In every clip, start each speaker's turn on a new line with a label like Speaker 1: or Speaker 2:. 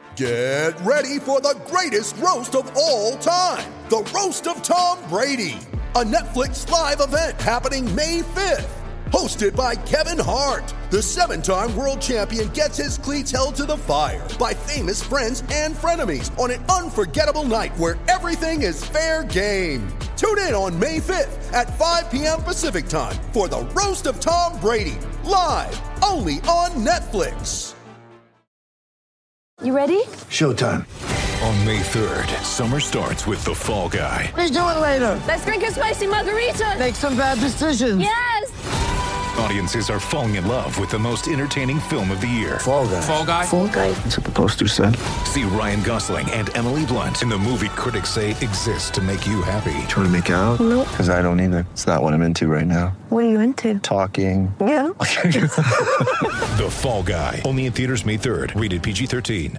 Speaker 1: Get ready for the greatest roast of all time, the Roast of Tom Brady, a Netflix live event happening May 5th. Hosted by Kevin Hart, the 7-time world champion gets his cleats held to the fire by famous friends and frenemies on an unforgettable night where everything is fair game. Tune in on May 5th at 5 p.m. Pacific time for the Roast of Tom Brady, live only on Netflix.
Speaker 2: You ready?
Speaker 3: Showtime.
Speaker 4: On May 3rd, summer starts with The Fall Guy.
Speaker 3: Let's do it later.
Speaker 2: Let's drink a spicy margarita.
Speaker 3: Make some bad decisions.
Speaker 2: Yes!
Speaker 4: Audiences are falling in love with the most entertaining film of the year.
Speaker 3: Fall Guy.
Speaker 4: Fall Guy?
Speaker 2: Fall guy.
Speaker 3: That's what the poster said.
Speaker 4: See Ryan Gosling and Emily Blunt in the movie critics say exists to make you happy.
Speaker 3: Trying to make it out?
Speaker 2: Nope.
Speaker 3: Because I don't either. It's not what I'm into right now.
Speaker 2: What are you into?
Speaker 3: Talking.
Speaker 2: Yeah.
Speaker 4: The Fall Guy. Only in theaters May 3rd. Rated PG-13.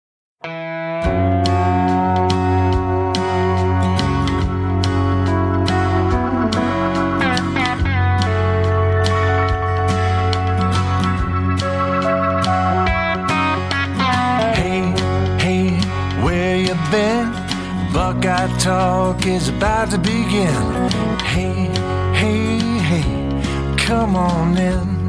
Speaker 5: Buckeye Talk is about to begin. Hey, hey, hey, come on in.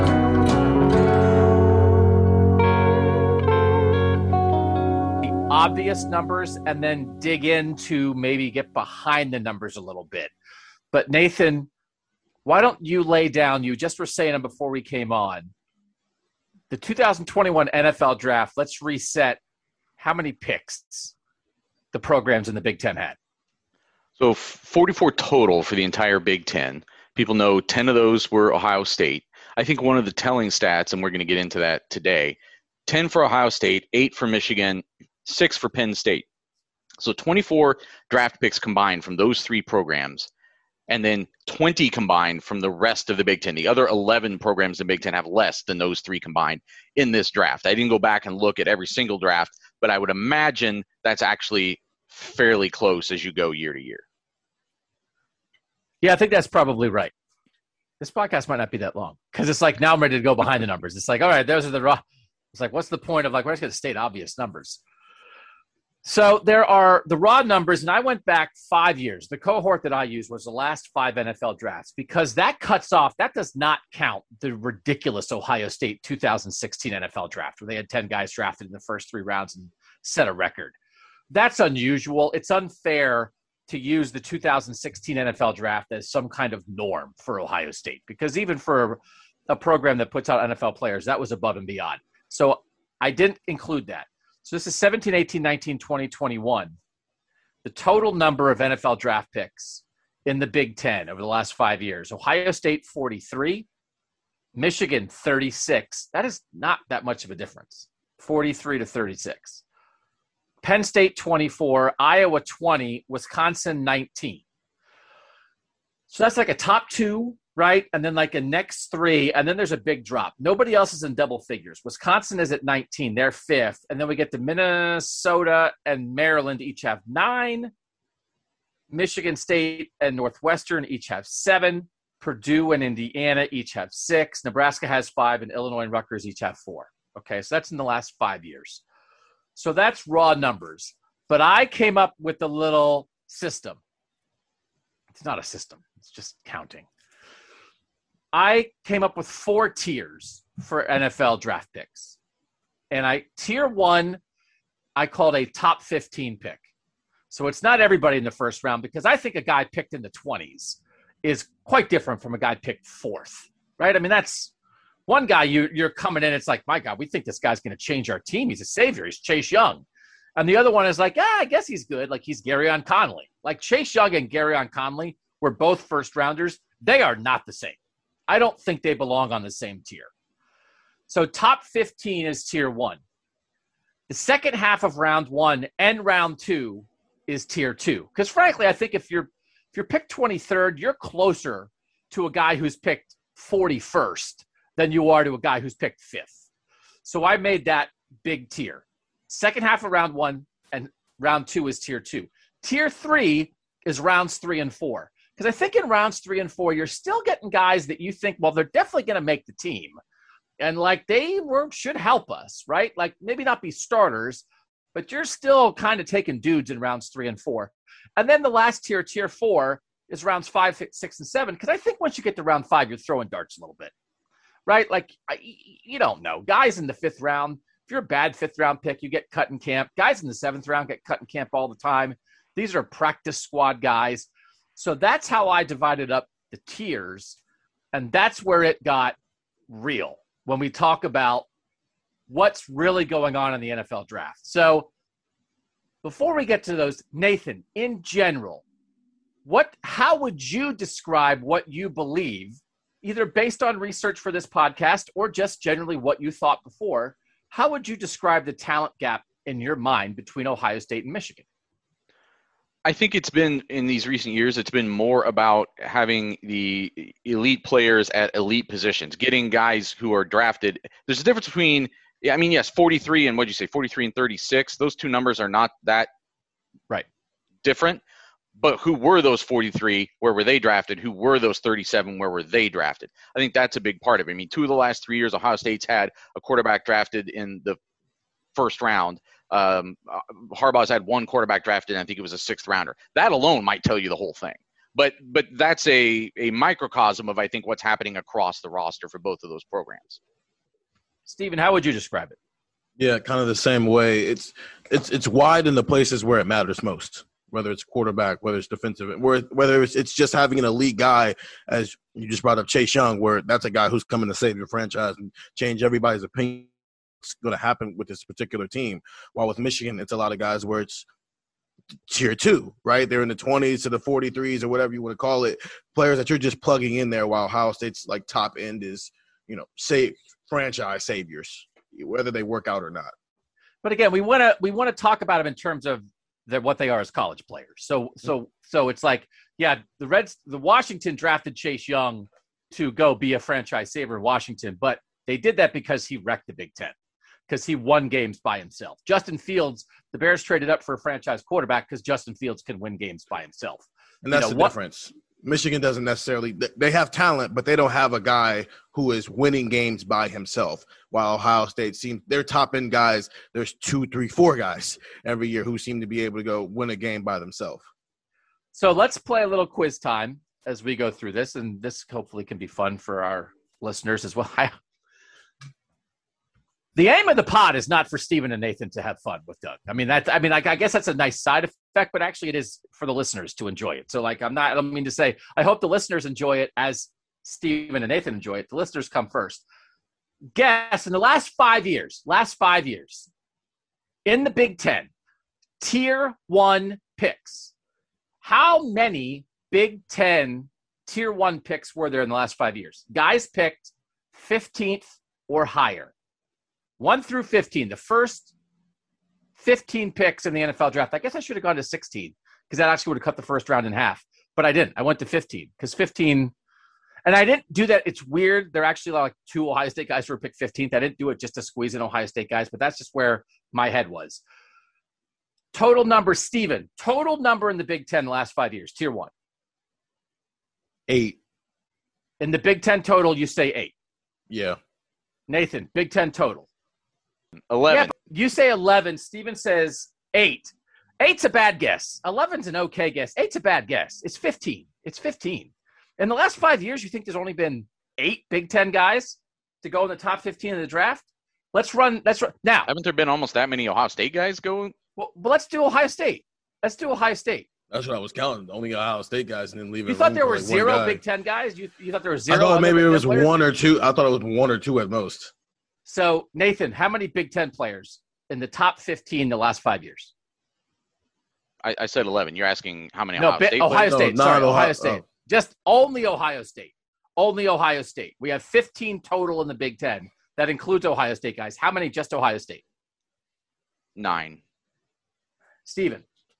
Speaker 6: The obvious numbers and then dig into maybe get behind the numbers a little bit. But Nathan, why don't you lay down, you just were saying them before we came on, the 2021 NFL draft, let's reset. How many picks the programs in the Big Ten had?
Speaker 7: So 44 total for the entire Big Ten. People know 10 of those were Ohio State. I think one of the telling stats, and we're going to get into that today, 10 for Ohio State, 8 for Michigan, 6 for Penn State. So 24 draft picks combined from those three programs, and then 20 combined from the rest of the Big Ten. The other 11 programs in the Big Ten have less than those three combined in this draft. I didn't go back and look at every single draft, but I would imagine that's actually fairly close as you go year to year.
Speaker 6: Yeah, I think that's probably right. This podcast might not be that long because it's like now I'm ready to go behind the numbers. It's like, all right, those are the raw. It's like, what's the point of like, we're just going to state obvious numbers. So there are the raw numbers, and I went back 5 years. The cohort that I used was the last 5 NFL drafts because that cuts off, that does not count the ridiculous Ohio State 2016 NFL draft where they had 10 guys drafted in the first 3 rounds and set a record. That's unusual. It's unfair to use the 2016 NFL draft as some kind of norm for Ohio State because even for a program that puts out NFL players, that was above and beyond. So I didn't include that. So this is 17, 18, 19, 20, 21. The total number of NFL draft picks in the Big Ten over the last 5 years. Ohio State, 43. Michigan, 36. That is not that much of a difference. 43 to 36. Penn State, 24. Iowa, 20. Wisconsin, 19. So that's like a top 2, right? And then like a next 3, and then there's a big drop. Nobody else is in double figures. Wisconsin is at 19. They're 5th. And then we get to Minnesota and Maryland each have 9. Michigan State and Northwestern each have 7. Purdue and Indiana each have 6. Nebraska has 5, and Illinois and Rutgers each have 4. Okay, so that's in the last 5 years. So that's raw numbers. But I came up with a little system. It's not a system. It's just counting. I came up with 4 tiers for NFL draft picks. And tier 1, I called a top 15 pick. So it's not everybody in the first round because I think a guy picked in the 20s is quite different from a guy picked 4th, right? I mean, that's one guy you're coming in, it's like, my God, we think this guy's going to change our team. He's a savior. He's Chase Young. And the other one is like, I guess he's good. Like he's Garyon Conley. Like Chase Young and Garyon Conley were both first rounders. They are not the same. I don't think they belong on the same tier. So top 15 is tier 1. The second half of round 1 and round 2 is tier 2. Because frankly, I think if you're picked 23rd, you're closer to a guy who's picked 41st than you are to a guy who's picked 5th. So I made that big tier. Second half of round 1 and round 2 is tier 2. Tier 3 is rounds 3 and 4. Because I think in rounds 3 and 4, you're still getting guys that you think, well, they're definitely going to make the team. And like should help us, right? Like maybe not be starters, but you're still kind of taking dudes in rounds 3 and 4. And then the last tier 4, is rounds 5, 6, and 7. Because I think once you get to round 5, you're throwing darts a little bit, right? Like, you don't know. Guys in the 5th round, if you're a bad 5th round pick, you get cut in camp. Guys in the 7th round get cut in camp all the time. These are practice squad guys. So that's how I divided up the tiers. And that's where it got real when we talk about what's really going on in the NFL draft. So before we get to those, Nathan, in general, how would you describe what you believe, either based on research for this podcast or just generally what you thought before? How would you describe the talent gap in your mind between Ohio State and Michigan?
Speaker 7: I think it's been, in these recent years, it's been more about having the elite players at elite positions, getting guys who are drafted. There's a difference between, yes, 43 and 43 and 36. Those two numbers are not that
Speaker 6: right
Speaker 7: different. But who were those 43? Where were they drafted? Who were those 37? Where were they drafted? I think that's a big part of it. I mean, 2 of the last 3 years, Ohio State's had a quarterback drafted in the first round. Harbaugh's had 1 quarterback drafted, and I think it was a 6th rounder. That alone might tell you the whole thing. But that's a microcosm of, I think, what's happening across the roster for both of those programs.
Speaker 6: Steven, how would you describe it?
Speaker 8: Yeah, kind of the same way. It's wide in the places where it matters most. Whether it's quarterback, whether it's defensive, whether it's just having an elite guy, as you just brought up Chase Young, where that's a guy who's coming to save your franchise and change everybody's opinion what's going to happen with this particular team. While with Michigan, it's a lot of guys where it's tier 2, right? They're in the 20s to the 43s or whatever you want to call it, players that you're just plugging in there, while Ohio State's like top end is, franchise saviors, whether they work out or not.
Speaker 6: But again, we want to talk about them in terms of what they are as college players. So it's like, yeah, the Washington drafted Chase Young to go be a franchise saver in Washington, but they did that because he wrecked the Big Ten, because he won games by himself. Justin Fields, the Bears traded up for a franchise quarterback because Justin Fields can win games by himself.
Speaker 8: And that's the difference. Michigan doesn't necessarily – they have talent, but they don't have a guy who is winning games by himself, while Ohio State seems – their top-end guys, there's 2, 3, 4 guys every year who seem to be able to go win a game by themselves.
Speaker 6: So let's play a little quiz time as we go through this, and this hopefully can be fun for our listeners as well. The aim of the pod is not for Steven and Nathan to have fun with Doug. I guess that's a nice side effect, but actually it is for the listeners to enjoy it. So I don't mean to say, I hope the listeners enjoy it as Steven and Nathan enjoy it. The listeners come first. Guess in the last 5 years, in the Big Ten, tier 1 picks, how many Big Ten tier 1 picks were there in the last 5 years? Guys picked 15th or higher. 1 through 15, the first 15 picks in the NFL draft. I guess I should have gone to 16 because that actually would have cut the first round in half. But I didn't. I went to 15 because 15 – and I didn't do that. It's weird. There are actually like 2 Ohio State guys who were picked 15th. I didn't do it just to squeeze in Ohio State guys, but that's just where my head was. Total number, Steven. Total number in the Big Ten the last 5 years, tier 1.
Speaker 8: 8.
Speaker 6: In the Big Ten total, you say 8.
Speaker 8: Yeah.
Speaker 6: Nathan, Big Ten total.
Speaker 7: 11.
Speaker 6: Yeah, you say 11. Steven says 8. 8's a bad guess. 11's an okay guess. 8's a bad guess. It's 15. It's 15. In the last 5 years, you think there's only been 8 Big Ten guys to go in the top 15 of the draft? Let's run. Now.
Speaker 7: Haven't there been almost that many Ohio State guys going?
Speaker 6: Well, let's do Ohio State. That's what
Speaker 8: I was counting. Only Ohio State guys and then leave it.
Speaker 6: You thought there were 0 Big Ten guys? You thought there were 0?
Speaker 8: I thought maybe it was 1 or 2. I thought it was 1 or 2 at most.
Speaker 6: So, Nathan, how many Big Ten players in the top 15 the last 5 years?
Speaker 7: I said 11. You're asking how many
Speaker 6: Ohio State players? Ohio State.
Speaker 8: Oh.
Speaker 6: Just only Ohio State. Only Ohio State. We have 15 total in the Big Ten. That includes Ohio State guys. How many just Ohio State?
Speaker 7: 9.
Speaker 6: Steven.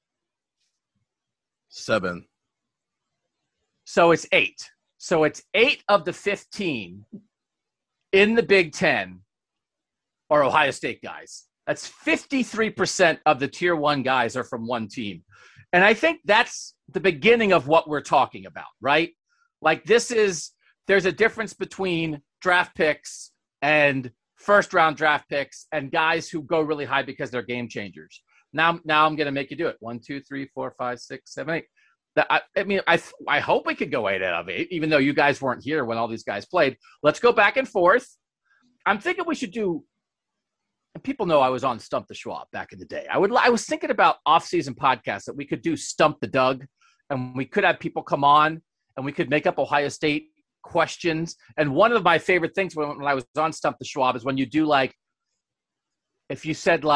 Speaker 8: 7.
Speaker 6: So it's 8. So it's 8 of the 15 in the Big Ten are Ohio State guys. That's 53% of the tier 1 guys are from one team. And I think that's the beginning of what we're talking about, right? Like there's a difference between draft picks and first-round draft picks and guys who go really high because they're game changers. Now I'm going to make you do it. 1, 2, 3, 4, 5, 6, 7, 8. I hope we could go 8 out of 8, even though you guys weren't here when all these guys played. Let's go back and forth. I'm thinking we should do, and people know I was on Stump the Schwab back in the day. I was thinking about off-season podcasts that we could do Stump the Doug, and we could have people come on, and we could make up Ohio State questions. And one of my favorite things when I was on Stump the Schwab is when you do if you said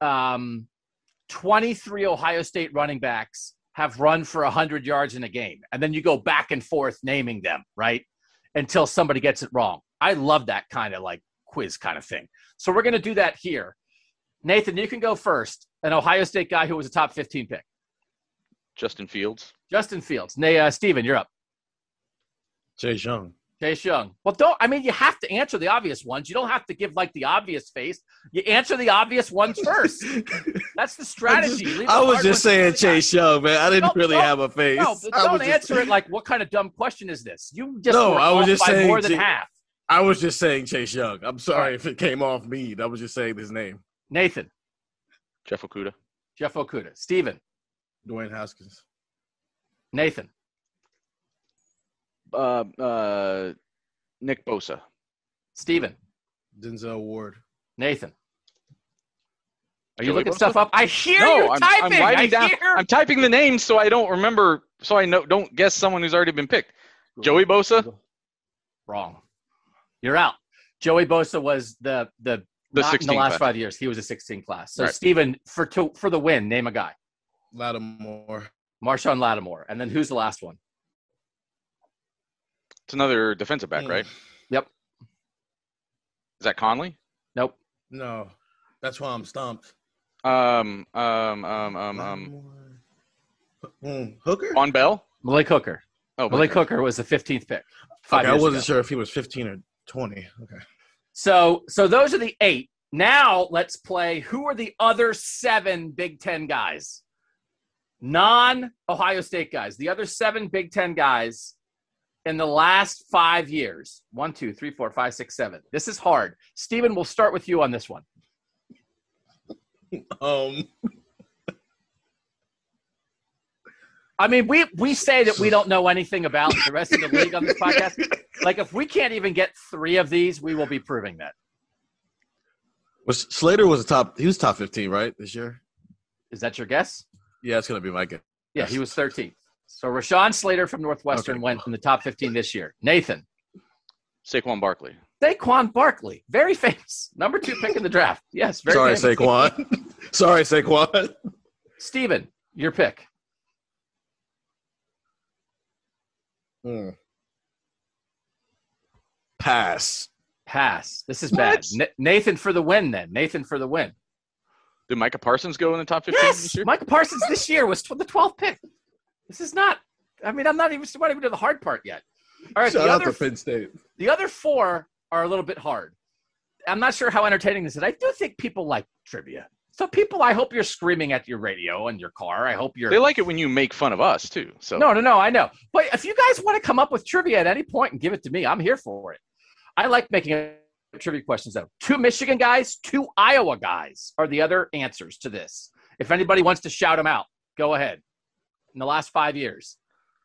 Speaker 6: 23 Ohio State running backs have run for 100 yards in a game. And then you go back and forth naming them, right? Until somebody gets it wrong. I love that kind of quiz kind of thing. So we're going to do that here. Nathan, you can go first. An Ohio State guy who was a top 15 pick.
Speaker 7: Justin Fields.
Speaker 6: Justin Fields. Steven, you're up.
Speaker 8: Chase Young.
Speaker 6: Chase Young. Well, you have to answer the obvious ones. You don't have to give the obvious face. You answer the obvious ones first. That's the strategy.
Speaker 8: I was just saying Chase Young, man. I didn't really have a face.
Speaker 6: No, don't answer it what kind of dumb question is this? You just
Speaker 8: I was just saying
Speaker 6: more than half.
Speaker 8: I was just saying Chase Young. I'm sorry if it came off me. I was just saying his name.
Speaker 6: Nathan.
Speaker 7: Jeff Okudah.
Speaker 6: Steven.
Speaker 8: Dwayne Haskins.
Speaker 6: Nathan.
Speaker 7: Nick Bosa.
Speaker 6: Steven.
Speaker 8: Denzel Ward.
Speaker 6: Nathan. Are you
Speaker 7: Joey
Speaker 6: looking
Speaker 7: Bosa?
Speaker 6: stuff up? I hear you
Speaker 7: I'm
Speaker 6: typing.
Speaker 7: writing down. I'm typing the names so I don't remember, so I don't guess someone who's already been picked. Joey Bosa?
Speaker 6: Wrong. You're out. Joey Bosa was the not in the last 5 years. He was a 16 class. So, right. Steven, for the win, name a guy.
Speaker 8: Lattimore.
Speaker 6: Marshawn Lattimore. And then who's the last one?
Speaker 7: It's another defensive back, right?
Speaker 6: Yep.
Speaker 7: Is that Conley?
Speaker 6: Nope.
Speaker 8: No. That's why I'm stumped.
Speaker 7: Hooker? On Bell?
Speaker 6: Malik Hooker.
Speaker 7: Oh,
Speaker 6: Malik Hooker was the 15th pick.
Speaker 8: I wasn't sure if he was 15 or 20. Okay.
Speaker 6: So those are the 8. Now let's play who are the other 7 Big Ten guys? Non-Ohio State guys. The other 7 Big Ten guys in the last 5 years. 1, 2, 3, 4, 5, 6, 7. This is hard. Steven, we'll start with you on this one. I mean, we say that we don't know anything about the rest of the league on this podcast. If we can't even get 3 of these, we will be proving that.
Speaker 8: Slater was top 15, right, this year?
Speaker 6: Is that your guess?
Speaker 8: Yeah, it's going to be my guess.
Speaker 6: Yeah, he was 13th. So Rashawn Slater from Northwestern went in the top 15 this year. Nathan.
Speaker 7: Saquon Barkley.
Speaker 6: Saquon Barkley. Very famous. Number 2 pick in the draft. Yes, very
Speaker 8: famous. Sorry, Saquon.
Speaker 6: Steven, your pick.
Speaker 8: Pass.
Speaker 6: This is bad. Nathan for the win, then. Nathan for the win.
Speaker 7: Did Micah Parsons go in the top 15 this year?
Speaker 6: Micah Parsons this year was the 12th pick. This is not – I'm not even to the hard part yet. All right,
Speaker 8: Shout out to Penn State.
Speaker 6: The other 4 are a little bit hard. I'm not sure how entertaining this is. I do think people like trivia. So people, I hope you're screaming at your radio in your car. I hope you're –
Speaker 7: They like it when you make fun of us, too. So
Speaker 6: No, I know. But if you guys want to come up with trivia at any point and give it to me, I'm here for it. I like making trivia questions, though. 2 Michigan guys, 2 Iowa guys are the other answers to this. If anybody wants to shout them out, go ahead. In the last 5 years.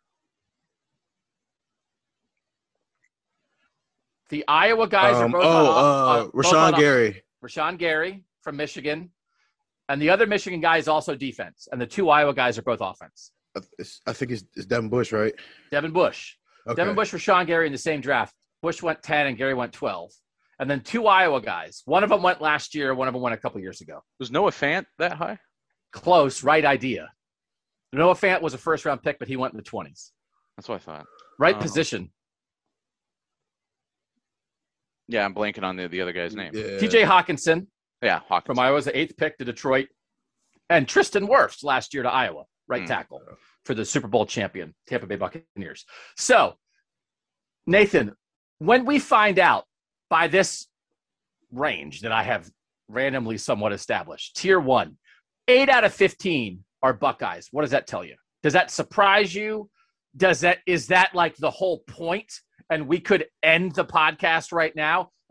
Speaker 6: The Iowa guys are both
Speaker 8: Rashawn Gary.
Speaker 6: Rashawn Gary from Michigan. And the other Michigan guy is also defense. And the 2 Iowa guys are both offense.
Speaker 8: I think it's Devin Bush, right?
Speaker 6: Devin Bush. Okay. Devin Bush, Rashawn Gary in the same draft. Bush went 10 and Gary went 12. And then 2 Iowa guys. One of them went last year. One of them went a couple years ago.
Speaker 7: Was Noah Fant that high?
Speaker 6: Close. Right idea. Noah Fant was a first-round pick, but he went in the 20s.
Speaker 7: That's what I thought.
Speaker 6: Right position.
Speaker 7: Yeah, I'm blanking on the other guy's name.
Speaker 6: Yeah. T.J. Hawkinson.
Speaker 7: Yeah, Hawkinson.
Speaker 6: From Iowa was the 8th pick to Detroit. And Tristan Wirfs last year to Iowa. Right tackle for the Super Bowl champion, Tampa Bay Buccaneers. So, Nathan, when we find out by this range that I have randomly somewhat established, tier 1, 8 out of 15 are Buckeyes. What does that tell you? Does that surprise you? Is that like the whole point? And we could end the podcast right now. That it's like,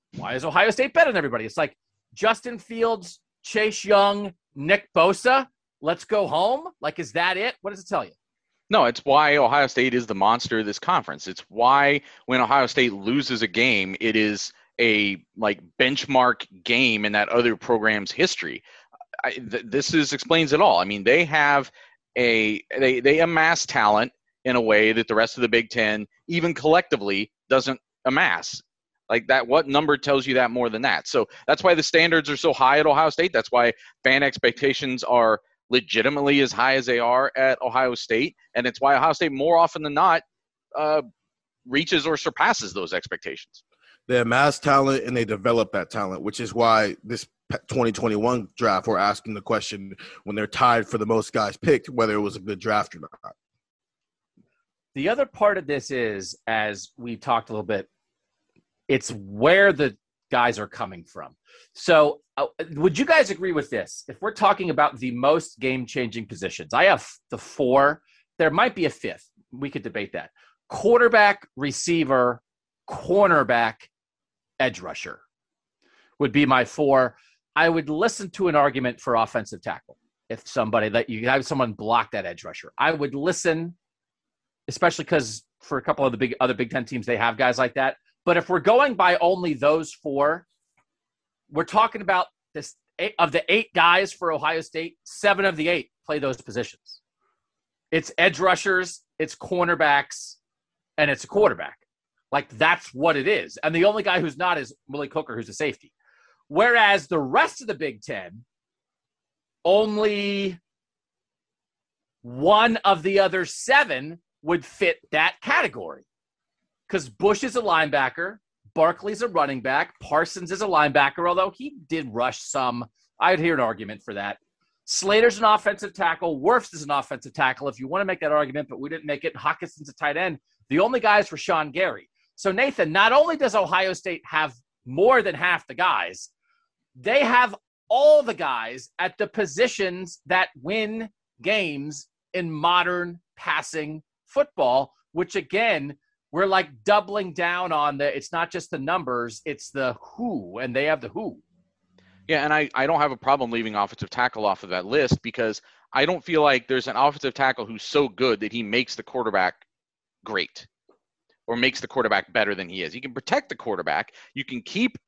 Speaker 6: why is Ohio State better than everybody? It's like Justin Fields, Chase Young, Nick Bosa. Let's go home. Like, is that it? What does it tell you?
Speaker 7: No, it's why Ohio State is the monster of this conference. It's why when Ohio State loses a game, it is a like benchmark game in that other program's history. This explains it all. I mean, they have they amass talent in a way that the rest of the Big Ten, even collectively, doesn't amass. Like that, what number tells you that more than that? So that's why the standards are so high at Ohio State. That's why fan expectations are legitimately as high as they are at Ohio State. And it's why Ohio State more often than not reaches or surpasses those expectations.
Speaker 8: They amass talent and they develop that talent, which is why this 2021 draft, we're asking the question when they're tied for the most guys picked, whether it was a good draft or not.
Speaker 6: The other part of this is, as we talked a little bit, it's where the guys are coming from. So would you guys agree with this? If we're talking about the most game-changing positions, I have the 4. There might be a 5th. We could debate that. Quarterback, receiver, cornerback, edge rusher would be my 4. I would listen to an argument for offensive tackle. If somebody that you have someone block that edge rusher, I would listen, especially because for a couple of the other Big Ten teams, they have guys like that. But if we're going by only those 4, we're talking about this of the 8 guys for Ohio State, 7 of the 8 play those positions. It's edge rushers, it's cornerbacks, and it's a quarterback. Like, that's what it is. And the only guy who's not is Willie Cooker, who's a safety. Whereas the rest of the Big Ten, only 1 of the other 7 would fit that category. Because Bush is a linebacker, Barkley's a running back, Parsons is a linebacker, although he did rush some. I'd hear an argument for that. Slater's an offensive tackle. Wirfs is an offensive tackle if you want to make that argument, but we didn't make it. Hawkinson's a tight end. The only guys were Sean Gary. So, Nathan, not only does Ohio State have more than half the guys, they have all the guys at the positions that win games in modern passing football, which, again, we're like doubling down on it's not just the numbers, it's the who, and they have the who.
Speaker 7: Yeah, and I don't have a problem leaving offensive tackle off of that list because I don't feel like there's an offensive tackle who's so good that he makes the quarterback great or makes the quarterback better than he is. You can protect the quarterback. You can keep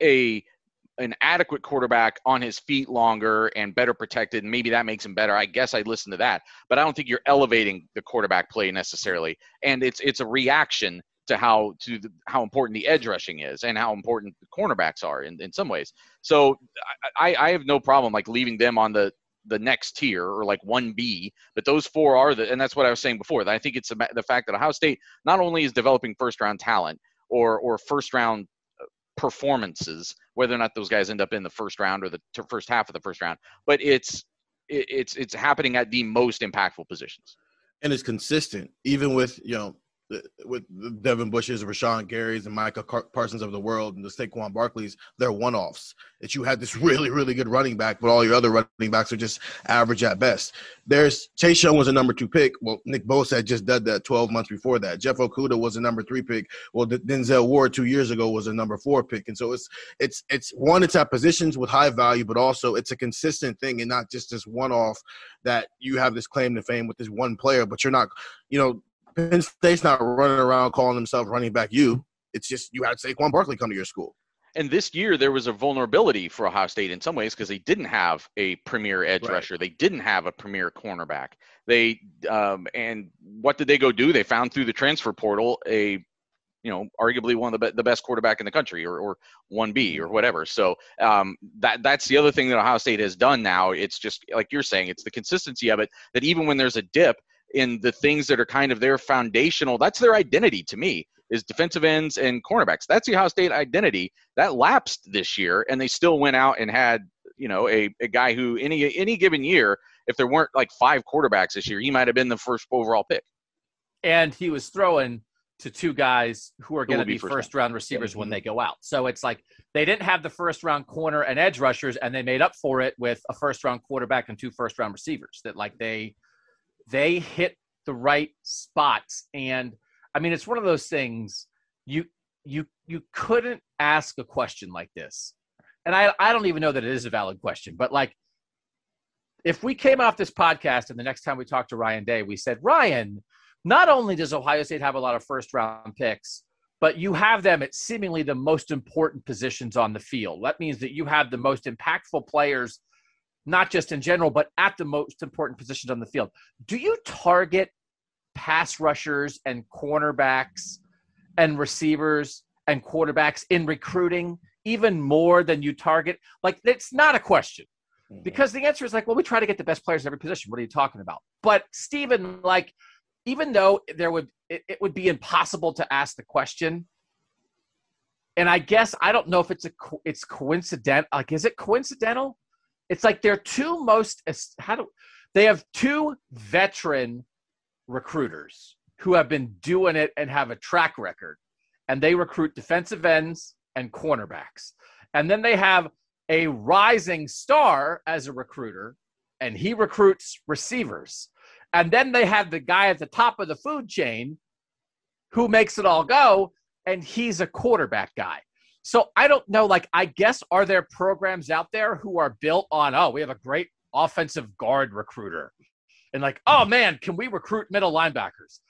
Speaker 7: an adequate quarterback on his feet longer and better protected, and maybe that makes him better. I guess I'd listen to that. But I don't think you're elevating the quarterback play necessarily. And it's a reaction to how important the edge rushing is and how important the cornerbacks are in some ways. So I have no problem like leaving them on the next tier or like 1B, but those 4 are and that's what I was saying before. That I think it's the fact that Ohio State not only is developing first round talent or first round performances, whether or not those guys end up in the first round or the first half of the first round, but it's happening at the most impactful positions.
Speaker 8: And it's consistent, even with, with the Devin Bushes, Rashawn Garys, and Micah Parsons of the world, and the Saquon Barkleys, they're one-offs. That you had this really, really good running back, but all your other running backs are just average at best. Chase Young was a number 2 pick. Well, Nick Bosa had just done that 12 months before that. Jeff Okudah was a number 3 pick. Well, Denzel Ward 2 years ago was a number 4 pick. And so it's at positions with high value, but also it's a consistent thing and not just this one-off that you have this claim to fame with this one player, but you're not, Penn State's not running around calling themselves running back you. It's just you had Saquon Barkley come to your school.
Speaker 7: And this year there was a vulnerability for Ohio State in some ways because they didn't have a premier edge rusher. They didn't have a premier cornerback. They and what did they go do? They found through the transfer portal arguably one of the best quarterback in the country or 1B or whatever. So that's the other thing that Ohio State has done now. It's just like you're saying, it's the consistency of it that even when there's a dip, in the things that are kind of their foundational, that's their identity to me, is defensive ends and cornerbacks. That's the Ohio State identity. That lapsed this year, and they still went out and had, a guy who any given year, if there weren't like 5 quarterbacks this year, he might have been the first overall pick.
Speaker 6: And he was throwing to 2 guys who are going to be first-round receivers when they go out. So it's like they didn't have the first-round corner and edge rushers, and they made up for it with a first-round quarterback and 2 first-round receivers that like they hit the right spots. And I mean, it's one of those things you you couldn't ask a question like this. And I don't even know that it is a valid question, but like, if we came off this podcast and the next time we talked to Ryan Day, we said, Ryan, not only does Ohio State have a lot of first-round picks, but you have them at seemingly the most important positions on the field. That means that you have the most impactful players, not just in general, but at the most important positions on the field. Do you target pass rushers and cornerbacks and receivers and quarterbacks in recruiting even more than you target? Like, it's not a question. Because the answer is like, well, we try to get the best players in every position. What are you talking about? But Stephen, like, even though it would be impossible to ask the question, and I guess I don't know if it's coincidental. Like, is it coincidental? It's like they have two veteran recruiters who have been doing it and have a track record, and they recruit defensive ends and cornerbacks, and then they have a rising star as a recruiter, and he recruits receivers. And then they have the guy at the top of the food chain who makes it all go, and he's a quarterback guy. So I don't know, like, I guess, are there programs out there who are built on, oh, we have a great offensive guard recruiter, and like, oh man, can we recruit middle linebackers?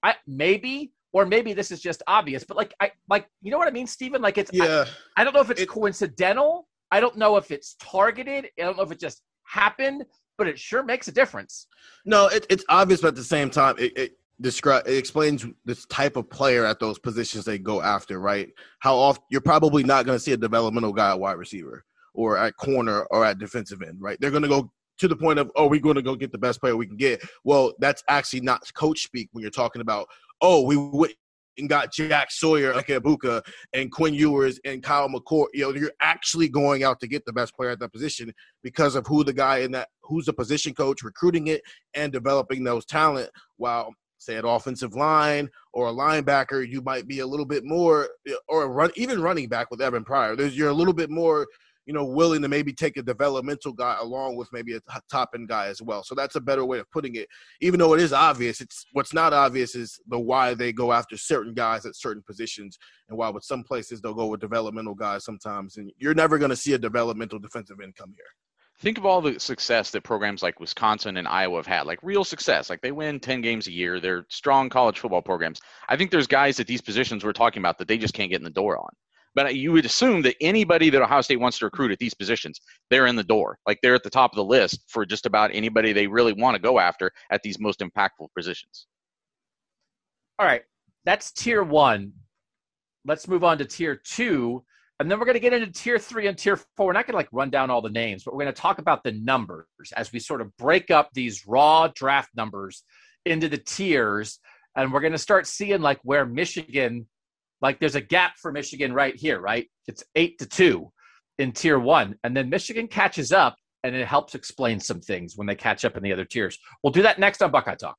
Speaker 6: Maybe, or maybe this is just obvious, but like, you know what I mean, Stephen? Like, it's, yeah. I don't know if it's coincidental. I don't know if it's targeted. I don't know if it just happened, but it sure makes a difference.
Speaker 8: No, it's obvious, but at the same time, it explains this type of player at those positions they go after, right? How often you're probably not going to see a developmental guy at wide receiver or at corner or at defensive end, right? They're going to go to the point of, oh, we're going to go get the best player we can get. Well, that's actually not coach speak when you're talking about, oh, we went and got Jack Sawyer, Ibuka, and Quinn Ewers, and Kyle McCord. You know, you're actually going out to get the best player at that position because of who's the position coach recruiting it and developing those talent. While, say, an offensive line or a linebacker, you might be a little bit more, or even running back with Evan Pryor. You're a little bit more, willing to maybe take a developmental guy along with maybe a top-end guy as well. So that's a better way of putting it. Even though it is obvious, what's not obvious is the why they go after certain guys at certain positions, and why with some places they'll go with developmental guys sometimes. And you're never going to see a developmental defensive end come here.
Speaker 7: Think of all the success that programs like Wisconsin and Iowa have had, like real success. Like, they win 10 games a year. They're strong college football programs. I think there's guys at these positions we're talking about that they just can't get in the door on. But you would assume that anybody that Ohio State wants to recruit at these positions, they're in the door. Like, they're at the top of the list for just about anybody they really want to go after at these most impactful positions.
Speaker 6: All right. That's tier 1. Let's move on to tier 2. And then we're going to get into tier 3 and tier 4. We're not going to run down all the names, but we're going to talk about the numbers as we sort of break up these raw draft numbers into the tiers. And we're going to start seeing where Michigan, there's a gap for Michigan right here, right? It's 8-2 in tier 1. And then Michigan catches up, and it helps explain some things when they catch up in the other tiers. We'll do that next on Buckeye Talk.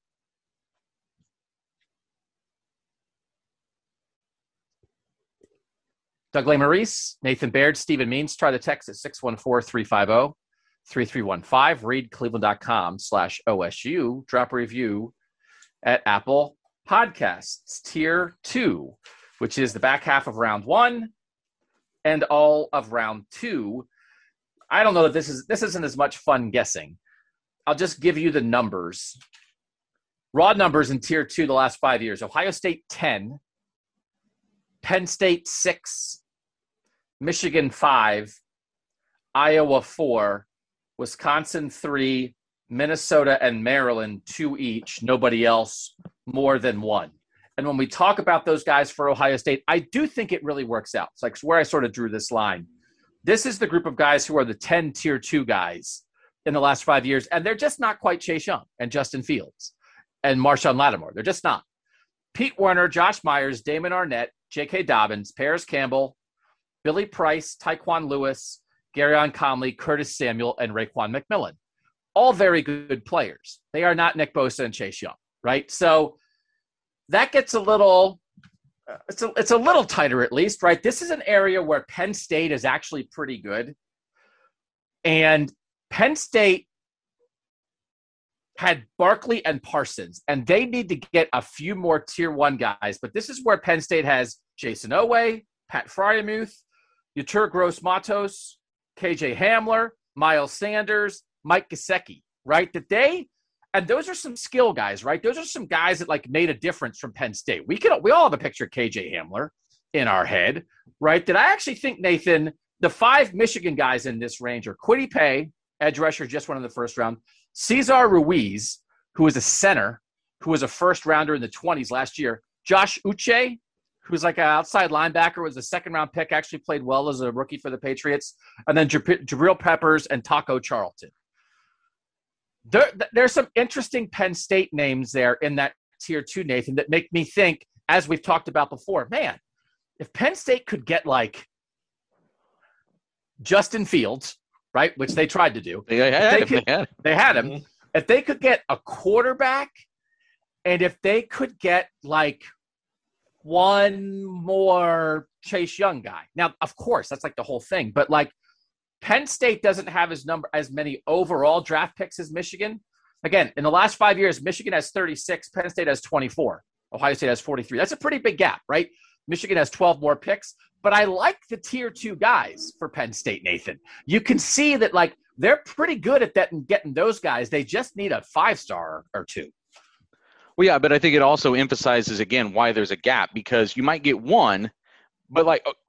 Speaker 6: Doug Lesmerises, Nathan Baird, Stephen Means. Try the text at 614-350-3315. Read cleveland.com/OSU. Drop a review at Apple Podcasts. Tier 2, which is the back half of round 1 and all of round 2. I don't know that this isn't as much fun guessing. I'll just give you the numbers. Raw numbers in tier 2 the last 5 years. Ohio State 10, Penn State 6, Michigan 5, Iowa 4, Wisconsin 3, Minnesota and Maryland 2 each, nobody else more than 1. And when we talk about those guys for Ohio State, I do think it really works out. It's where I sort of drew this line. This is the group of guys who are the 10 tier 2 guys in the last 5 years, and they're just not quite Chase Young and Justin Fields and Marshawn Lattimore. They're just not. Pete Werner, Josh Myers, Damon Arnett, J.K. Dobbins, Paris Campbell, Billy Price, Tyquan Lewis, Garyon Conley, Curtis Samuel, and Raekwon McMillan. All very good players. They are not Nick Bosa and Chase Young, right? So that gets a little it's a little tighter at least, right? This is an area where Penn State is actually pretty good. And Penn State had Barkley and Parsons, and they need to get a few more tier 1 guys. But this is where Penn State has Jason Oweh, Pat Fryermuth, Yetur Gross-Matos, KJ Hamler, Miles Sanders, Mike Gesicki, right? And those are some skill guys, right? Those are some guys that like made a difference from Penn State. We all have a picture of KJ Hamler in our head, right? That I actually think, Nathan, the 5 Michigan guys in this range are Kwity Paye, edge rusher, just won in the first round, Cesar Ruiz, who is a center, who was a first rounder in the 20s last year, Josh Uche, who's like an outside linebacker, was a second-round pick, actually played well as a rookie for the Patriots, and then Jabril Peppers and Taco Charlton. There's some interesting Penn State names there in that tier 2, Nathan, that make me think, as we've talked about before, man, if Penn State could get like Justin Fields, right, which they tried to do. They had him. Mm-hmm. If they could get a quarterback, and if they could get like one more Chase Young guy. Now, of course, that's like the whole thing. But like Penn State doesn't have as many overall draft picks as Michigan. Again, in the last 5 years, Michigan has 36, Penn State has 24, Ohio State has 43. That's a pretty big gap, right? Michigan has 12 more picks. But I like the tier 2 guys for Penn State, Nathan. You can see that like they're pretty good at that and getting those guys. They just need a 5-star or 2.
Speaker 7: Well, yeah, but I think it also emphasizes, again, why there's a gap, because you might get one, but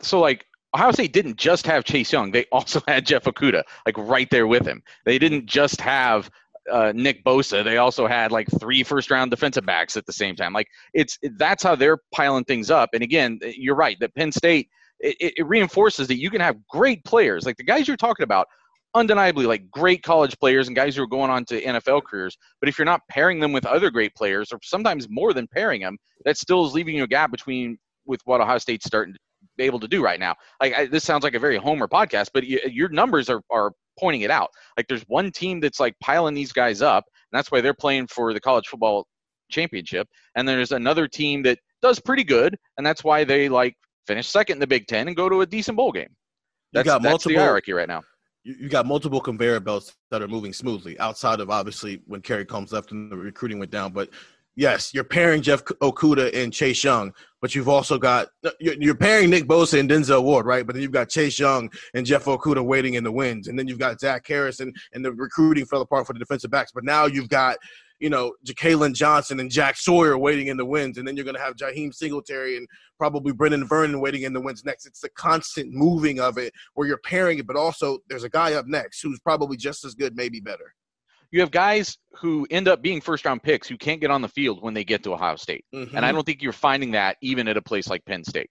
Speaker 7: Ohio State didn't just have Chase Young. They also had Jeff Okudah, like right there with him. They didn't just have Nick Bosa. They also had like 3 first-round defensive backs at the same time. Like that's how they're piling things up. And again, you're right, that Penn State, it reinforces that you can have great players. Like the guys you're talking about, undeniably like great college players and guys who are going on to NFL careers. But if you're not pairing them with other great players, or sometimes more than pairing them, that still is leaving you a gap with what Ohio State's starting to be able to do right now. Like this sounds like a very homer podcast, but your numbers are pointing it out. Like there's one team that's like piling these guys up, and that's why they're playing for the college football championship. And there's another team that does pretty good, and that's why they like finish second in the Big Ten and go to a decent bowl game. That's the hierarchy right now.
Speaker 8: You got multiple conveyor belts that are moving smoothly outside of obviously when Kerry Combs left and the recruiting went down. But yes, you're pairing Jeff Okudah and Chase Young, but you've also got you're pairing Nick Bosa and Denzel Ward, right? But then you've got Chase Young and Jeff Okudah waiting in the wings, and then you've got Zach Harris and the recruiting fell apart for the defensive backs. But now you've got Ja'Kalen Johnson and Jack Sawyer waiting in the wings, and then you're going to have Jaheim Singletary and probably Brendan Vernon waiting in the wings next. It's the constant moving of it where you're pairing it, but also there's a guy up next who's probably just as good, maybe better.
Speaker 7: You have guys who end up being first-round picks who can't get on the field when they get to Ohio State. Mm-hmm. And I don't think you're finding that even at a place like Penn State.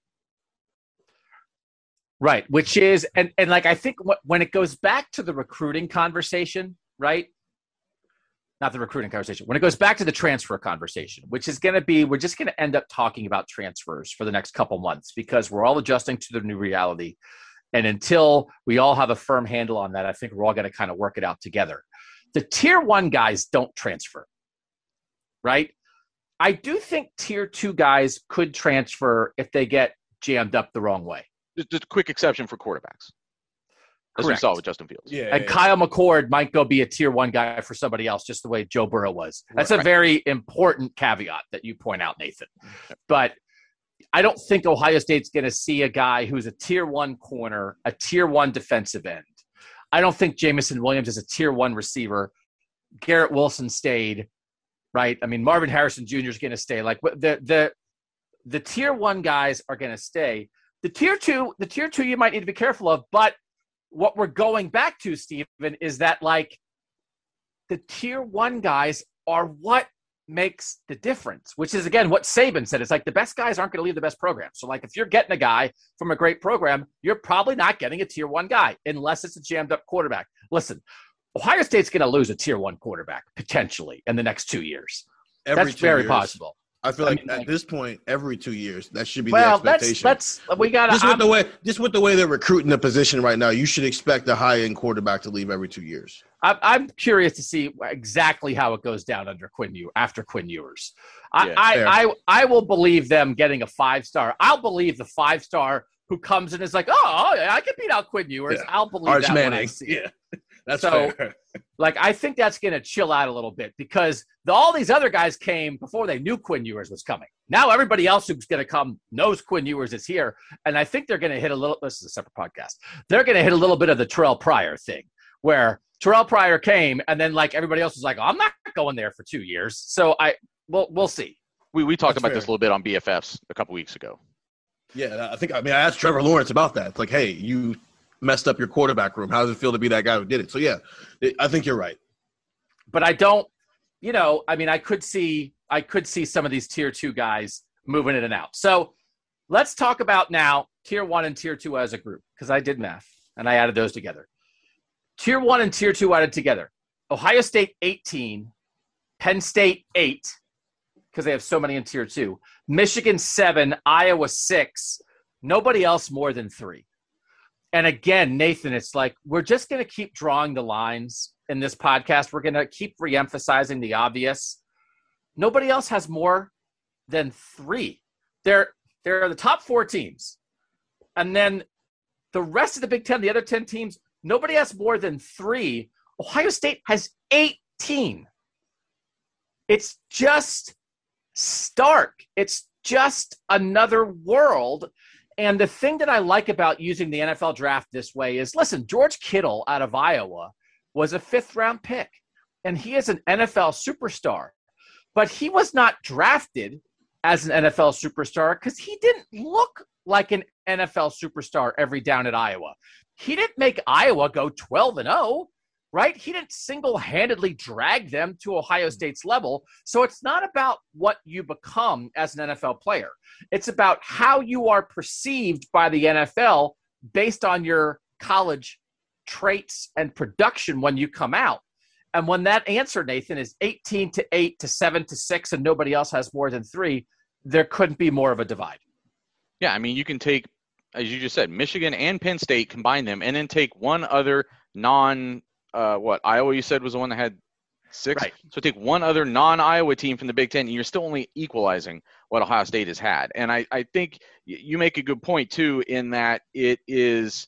Speaker 6: Right, which is – and like I think when it goes back to the recruiting conversation, right, not the recruiting conversation, when it goes back to the transfer conversation, which is going to be – we're just going to end up talking about transfers for the next couple months because we're all adjusting to the new reality. And until we all have a firm handle on that, I think we're all going to kind of work it out together. The tier 1 guys don't transfer, right? I do think tier 2 guys could transfer if they get jammed up the wrong way.
Speaker 7: Just a quick exception for quarterbacks. As we saw with Justin Fields.
Speaker 6: Yeah, and Kyle McCord might go be a tier 1 guy for somebody else, just the way Joe Burrow was. That's a very important caveat that you point out, Nathan. But I don't think Ohio State's going to see a guy who's a tier 1 corner, a tier 1 defensive end. I don't think Jamison Williams is a tier 1 receiver. Garrett Wilson stayed, right? I mean, Marvin Harrison Jr. is going to stay. Like the tier 1 guys are going to stay. The tier 2 you might need to be careful of. But what we're going back to, Stephen, is that like the tier 1 guys are what makes the difference, which is, again, what Saban said. It's like the best guys aren't going to leave the best program. So, like, if you're getting a guy from a great program, you're probably not getting a tier 1 guy unless it's a jammed-up quarterback. Listen, Ohio State's going to lose a tier 1 quarterback potentially in the next 2 years. That's very possible.
Speaker 8: I feel like at this point, every 2 years, that should be the expectation.
Speaker 6: We got
Speaker 8: just with the way they're recruiting the position right now, you should expect a high-end quarterback to leave every 2 years.
Speaker 6: I'm curious to see exactly how it goes down after Quinn Ewers. I will believe them getting a 5-star. I'll believe the 5-star who comes in is like, oh, I can beat out Quinn Ewers. Yeah. I'll believe
Speaker 8: Arch
Speaker 6: that
Speaker 8: Manning.
Speaker 6: when I see it.
Speaker 8: That's
Speaker 6: so,
Speaker 8: fair.
Speaker 6: like, I think that's going to chill out a little bit because all these other guys came before they knew Quinn Ewers was coming. Now everybody else who's going to come knows Quinn Ewers is here. And I think they're going to hit a little – this is a separate podcast. They're going to hit a little bit of the Terrell Pryor thing where Terrell Pryor came and then, like, everybody else was like, oh, I'm not going there for 2 years. So we'll see.
Speaker 7: We talked
Speaker 8: That's
Speaker 7: about
Speaker 8: fair.
Speaker 7: this a little bit on BFFs a couple weeks ago.
Speaker 8: Yeah, I asked Trevor Lawrence about that. It's like, hey, you messed up your quarterback room. How does it feel to be that guy who did it? So, yeah, I think you're right.
Speaker 6: But I don't, I could see some of these tier 2 guys moving in and out. So let's talk about now tier 1 and tier 2 as a group, because I did math and I added those together. Tier 1 and tier 2 added together. Ohio State 18, Penn State 8, because they have so many in tier 2. Michigan 7, Iowa 6, nobody else more than 3. And again, Nathan, it's like we're just going to keep drawing the lines in this podcast. We're going to keep reemphasizing the obvious. Nobody else has more than 3. They're the top 4 teams. And then the rest of the Big Ten, the other 10 teams, nobody has more than 3. Ohio State has 18. It's just stark. It's just another world. And the thing that I like about using the NFL draft this way is, listen, George Kittle out of Iowa was a 5th-round pick, and he is an NFL superstar. But he was not drafted as an NFL superstar because he didn't look like an NFL superstar every down at Iowa. He didn't make Iowa go 12-0, right? He didn't single-handedly drag them to Ohio State's level. So it's not about what you become as an NFL player. It's about how you are perceived by the NFL based on your college traits and production when you come out. And when that answer, Nathan, is 18 to 8 to 7 to 6 and nobody else has more than 3, there couldn't be more of a divide.
Speaker 7: Yeah, I mean, you can take, as you just said, Michigan and Penn State, combine them, and then take one other Iowa you said was the one that had 6?
Speaker 6: Right.
Speaker 7: So take one other non-Iowa team from the Big Ten, and you're still only equalizing what Ohio State has had. And I think you make a good point, too, in that it is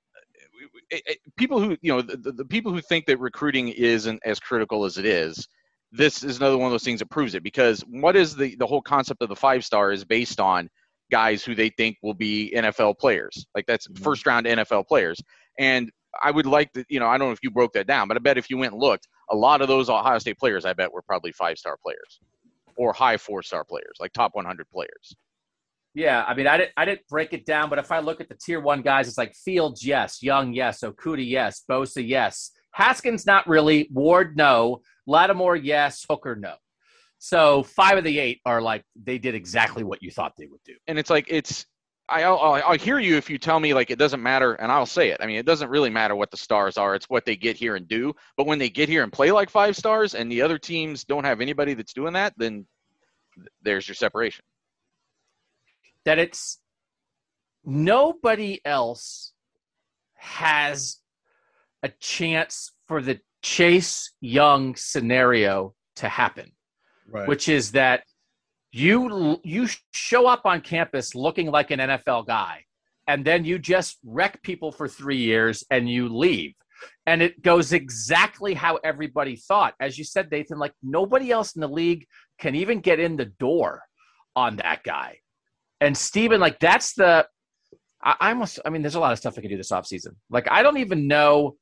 Speaker 7: people who, the people who think that recruiting isn't as critical as it is, this is another one of those things that proves it. Because what is the whole concept of the 5-star is based on guys who they think will be NFL players. Like that's first-round NFL players. And I would like to, I don't know if you broke that down, but I bet if you went and looked, a lot of those Ohio State players, I bet, were probably 5-star players or high 4-star players, like top 100 players.
Speaker 6: Yeah, I mean, I didn't break it down, but if I look at the tier 1 guys, it's like Fields, yes. Young, yes. Okudah, yes. Bosa, yes. Haskins, not really. Ward, no. Lattimore, yes. Hooker, no. So 5 of the 8 are like they did exactly what you thought they would do.
Speaker 7: And it's like I'll hear you if you tell me like it doesn't matter, and I'll say it. I mean, it doesn't really matter what the stars are. It's what they get here and do. But when they get here and play like 5 stars and the other teams don't have anybody that's doing that, then there's your separation.
Speaker 6: That it's nobody else has a chance for the Chase Young scenario to happen,
Speaker 8: Right.
Speaker 6: which is that you show up on campus looking like an NFL guy, and then you just wreck people for 3 years and you leave. And it goes exactly how everybody thought. As you said, Nathan, like nobody else in the league can even get in the door on that guy. And Steven, like that's the – I mean, there's a lot of stuff I can do this offseason. Like I don't even know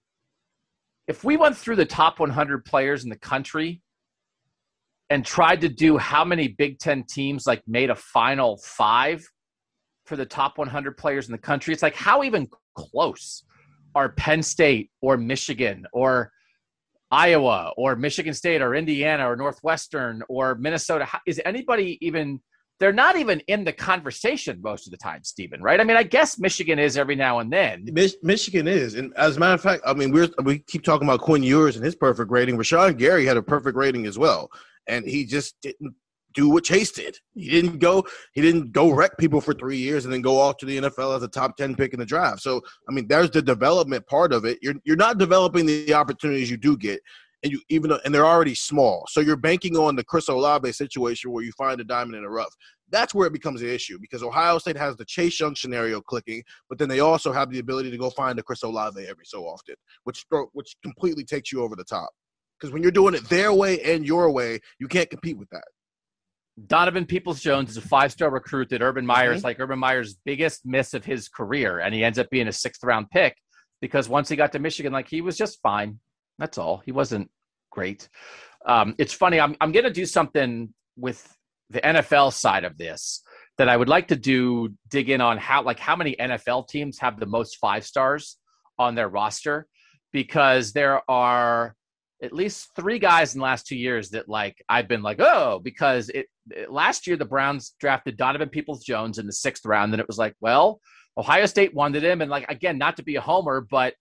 Speaker 6: if we went through the top 100 players in the country and tried to do how many Big Ten teams like made a final 5 for the top 100 players in the country. It's like how even close are Penn State or Michigan or Iowa or Michigan State or Indiana or Northwestern or Minnesota? Is anybody even – they're not even in the conversation most of the time, Stephen, right? I mean, I guess Michigan is every now and then.
Speaker 8: Michigan is. And as a matter of fact, I mean, we keep talking about Quinn Ewers and his perfect rating. Rashawn Gary had a perfect rating as well. And he just didn't do what Chase did. He didn't go wreck people for 3 years and then go off to the NFL as a top 10 pick in the draft. So, I mean, there's the development part of it. You're not developing the opportunities you do get. And they're already small. So you're banking on the Chris Olave situation where you find a diamond in the rough. That's where it becomes an issue because Ohio State has the Chase Young scenario clicking, but then they also have the ability to go find a Chris Olave every so often, which completely takes you over the top. Because when you're doing it their way and your way, you can't compete with that.
Speaker 6: Donovan Peoples-Jones is a 5-star recruit that Urban Meyer's like Urban Meyer's biggest miss of his career, and he ends up being a 6th-round pick because once he got to Michigan, like he was just fine. That's all. He wasn't great. It's funny. I'm going to do something with the NFL side of this that I would like to dig in on how many NFL teams have the most 5-stars on their roster, because there are at least 3 guys in the last 2 years that like I've been like, oh, because last year the Browns drafted Donovan Peoples-Jones in the 6th round, and it was like, well, Ohio State wanted him, and like again, not to be a homer, but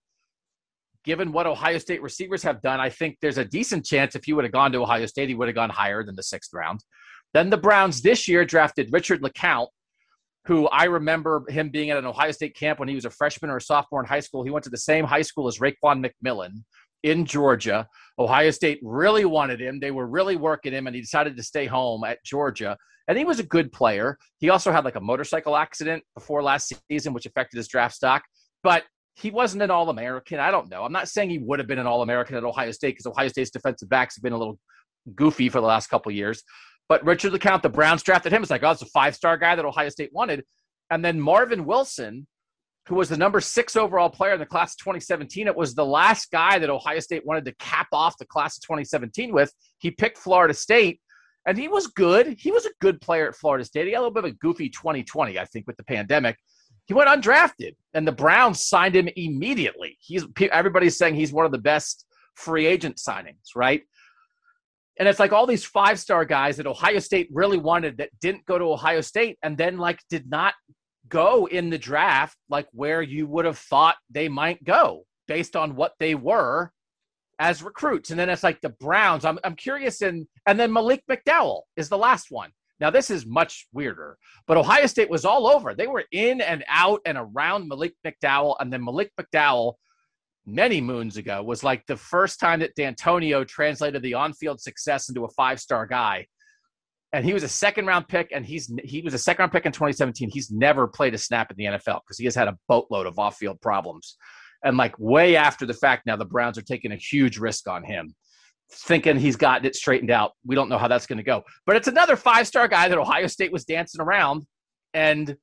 Speaker 6: given what Ohio State receivers have done, I think there's a decent chance if he would have gone to Ohio State, he would have gone higher than the 6th round. Then the Browns this year drafted Richard LeCounte, who I remember him being at an Ohio State camp when he was a freshman or a sophomore in high school. He went to the same high school as Raekwon McMillan in Georgia. Ohio State really wanted him. They were really working him, and he decided to stay home at Georgia. And he was a good player. He also had like a motorcycle accident before last season, which affected his draft stock. But he wasn't an All-American. I don't know. I'm not saying he would have been an All-American at Ohio State because Ohio State's defensive backs have been a little goofy for the last couple of years. But Richard LeCounte, the Browns drafted him. It's like, oh, it's a 5-star guy that Ohio State wanted. And then Marvin Wilson, who was the number 6 overall player in the class of 2017. It was the last guy that Ohio State wanted to cap off the class of 2017 with. He picked Florida State, and he was good. He was a good player at Florida State. He had a little bit of a goofy 2020, I think, with the pandemic. He went undrafted, and the Browns signed him immediately. Everybody's saying he's one of the best free agent signings, right? And it's like all these 5-star guys that Ohio State really wanted that didn't go to Ohio State and then like did not go in the draft like where you would have thought they might go based on what they were as recruits. And then it's like the Browns. I'm curious. And then Malik McDowell is the last one. Now, this is much weirder, but Ohio State was all over. They were in and out and around Malik McDowell. And then Malik McDowell, many moons ago, was like the first time that D'Antonio translated the on-field success into a 5-star guy. And he was a 2nd-round pick, and he was a 2nd-round pick in 2017. He's never played a snap in the NFL because he has had a boatload of off-field problems. And like way after the fact now, the Browns are taking a huge risk on him, thinking he's gotten it straightened out. We don't know how that's going to go. But it's another 5-star guy that Ohio State was dancing around, and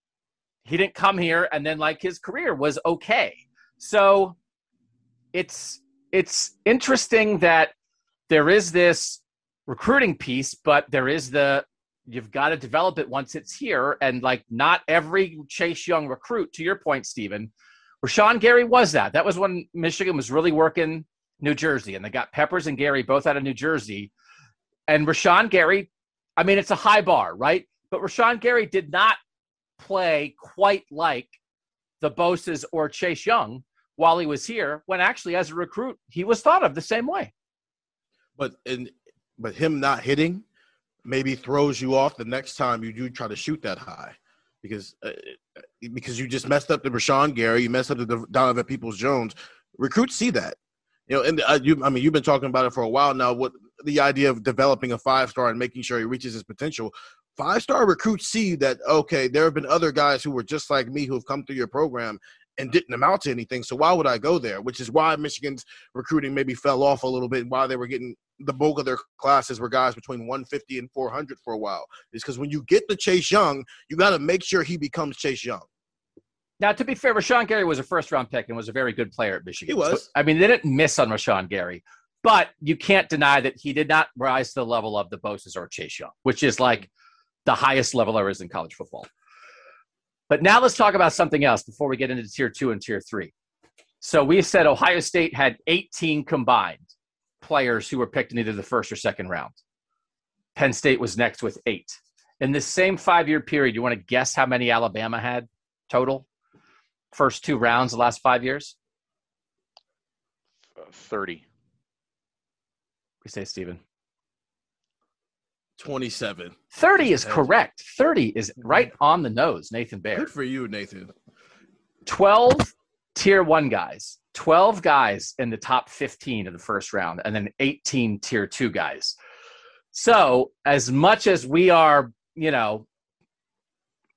Speaker 6: he didn't come here, and then like his career was okay. So it's interesting that there is this recruiting piece, but there is you've got to develop it once it's here. And like not every Chase Young recruit, to your point, Stephen, Rashawn Gary was that. That was when Michigan was really working New Jersey, and they got Peppers and Gary both out of New Jersey. And Rashawn Gary, I mean, it's a high bar, right? But Rashawn Gary did not play quite like the Bosa's or Chase Young while he was here, when actually as a recruit, he was thought of the same way.
Speaker 8: But him not hitting maybe throws you off the next time you do try to shoot that high, because you just messed up the Rashawn Gary, you messed up the Donovan Peoples-Jones. Recruits see that, and you've been talking about it for a while now. What the idea of developing a 5-star and making sure he reaches his potential. 5-star recruits see that, okay, there have been other guys who were just like me who have come through your program and didn't amount to anything. So why would I go there? Which is why Michigan's recruiting maybe fell off a little bit, and why they were getting the bulk of their classes were guys between 150 and 400 for a while. It's because when you get the Chase Young, you got to make sure he becomes Chase Young.
Speaker 6: Now, to be fair, Rashawn Gary was a 1st-round pick and was a very good player at Michigan.
Speaker 8: He was.
Speaker 6: So, I mean, they didn't miss on Rashawn Gary, but you can't deny that he did not rise to the level of the Bosa's or Chase Young, which is like the highest level there is in college football. But now let's talk about something else before we get into Tier 2 and Tier 3. So we said Ohio State had 18 combined players who were picked in either the 1st or 2nd round. Penn State was next with 8. In this same 5-year period, you want to guess how many Alabama had total? First 2 rounds, the last 5 years?
Speaker 7: 30.
Speaker 6: We say, Stephen.
Speaker 8: 27.
Speaker 6: 30 is correct. 30 is right on the nose, Nathan Baird.
Speaker 8: Good for you, Nathan.
Speaker 6: 12 Tier 1 guys. 12 guys in the top 15 of the 1st round, and then 18 Tier 2 guys. So as much as we are,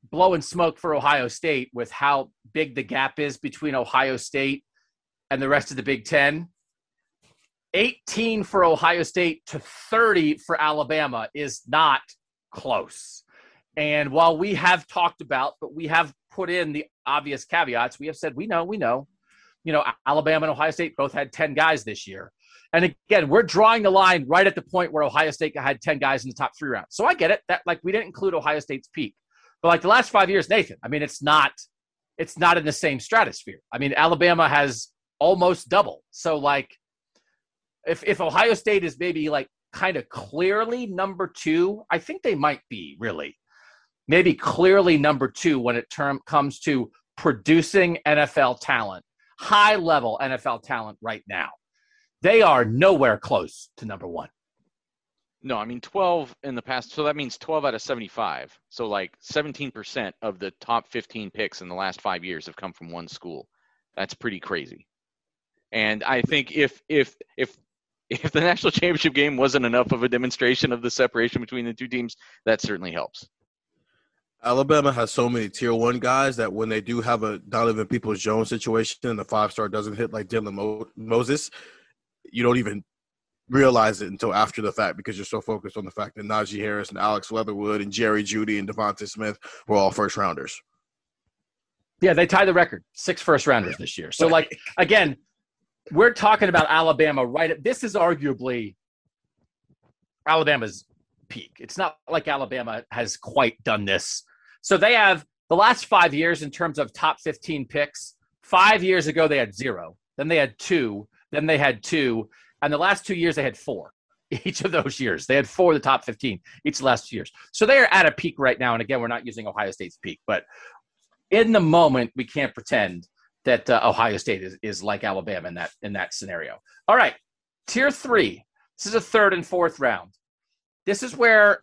Speaker 6: blowing smoke for Ohio State with how big the gap is between Ohio State and the rest of the Big Ten. 18 for Ohio State to 30 for Alabama is not close. And while we have talked about, but we have put in the obvious caveats, we have said, we know. You know, Alabama and Ohio State both had 10 guys this year. And again, we're drawing the line right at the point where Ohio State had 10 guys in the top 3 rounds. So I get it that like we didn't include Ohio State's peak. But like the last 5 years, Nathan, I mean, it's not in the same stratosphere. I mean, Alabama has almost double. So like if Ohio State is maybe like kind of clearly number 2, I think they might be really maybe clearly number 2 when it comes to producing NFL talent, high level NFL talent right now. They are nowhere close to number 1.
Speaker 7: No, I mean 12 in the past. So that means 12 out of 75. So like 17% of the top 15 picks in the last 5 years have come from one school. That's pretty crazy. And I think if the national championship game wasn't enough of a demonstration of the separation between the two teams, that certainly helps.
Speaker 8: Alabama has so many tier 1 guys that when they do have a Donovan Peoples-Jones situation and the 5-star doesn't hit like Dylan Moses, you don't even realize it until after the fact because you're so focused on the fact that Najee Harris and Alex Leatherwood and Jerry Jeudy and Devontae Smith were all first-rounders.
Speaker 6: Yeah, they tied the record, 6 first-rounders this year. So, like, again, we're talking about Alabama this is arguably Alabama's peak. It's not like Alabama has quite done this. So they have the last 5 years in terms of top 15 picks. 5 years ago, they had 0. Then they had 2. Then they had 2. And the last 2 years, they had 4. Each of those years. They had 4 of the top 15 each of the last 2 years. So they are at a peak right now. And again, we're not using Ohio State's peak. But in the moment, we can't pretend that Ohio State is like Alabama in that scenario. All right, tier 3. This is a 3rd and 4th round. This is where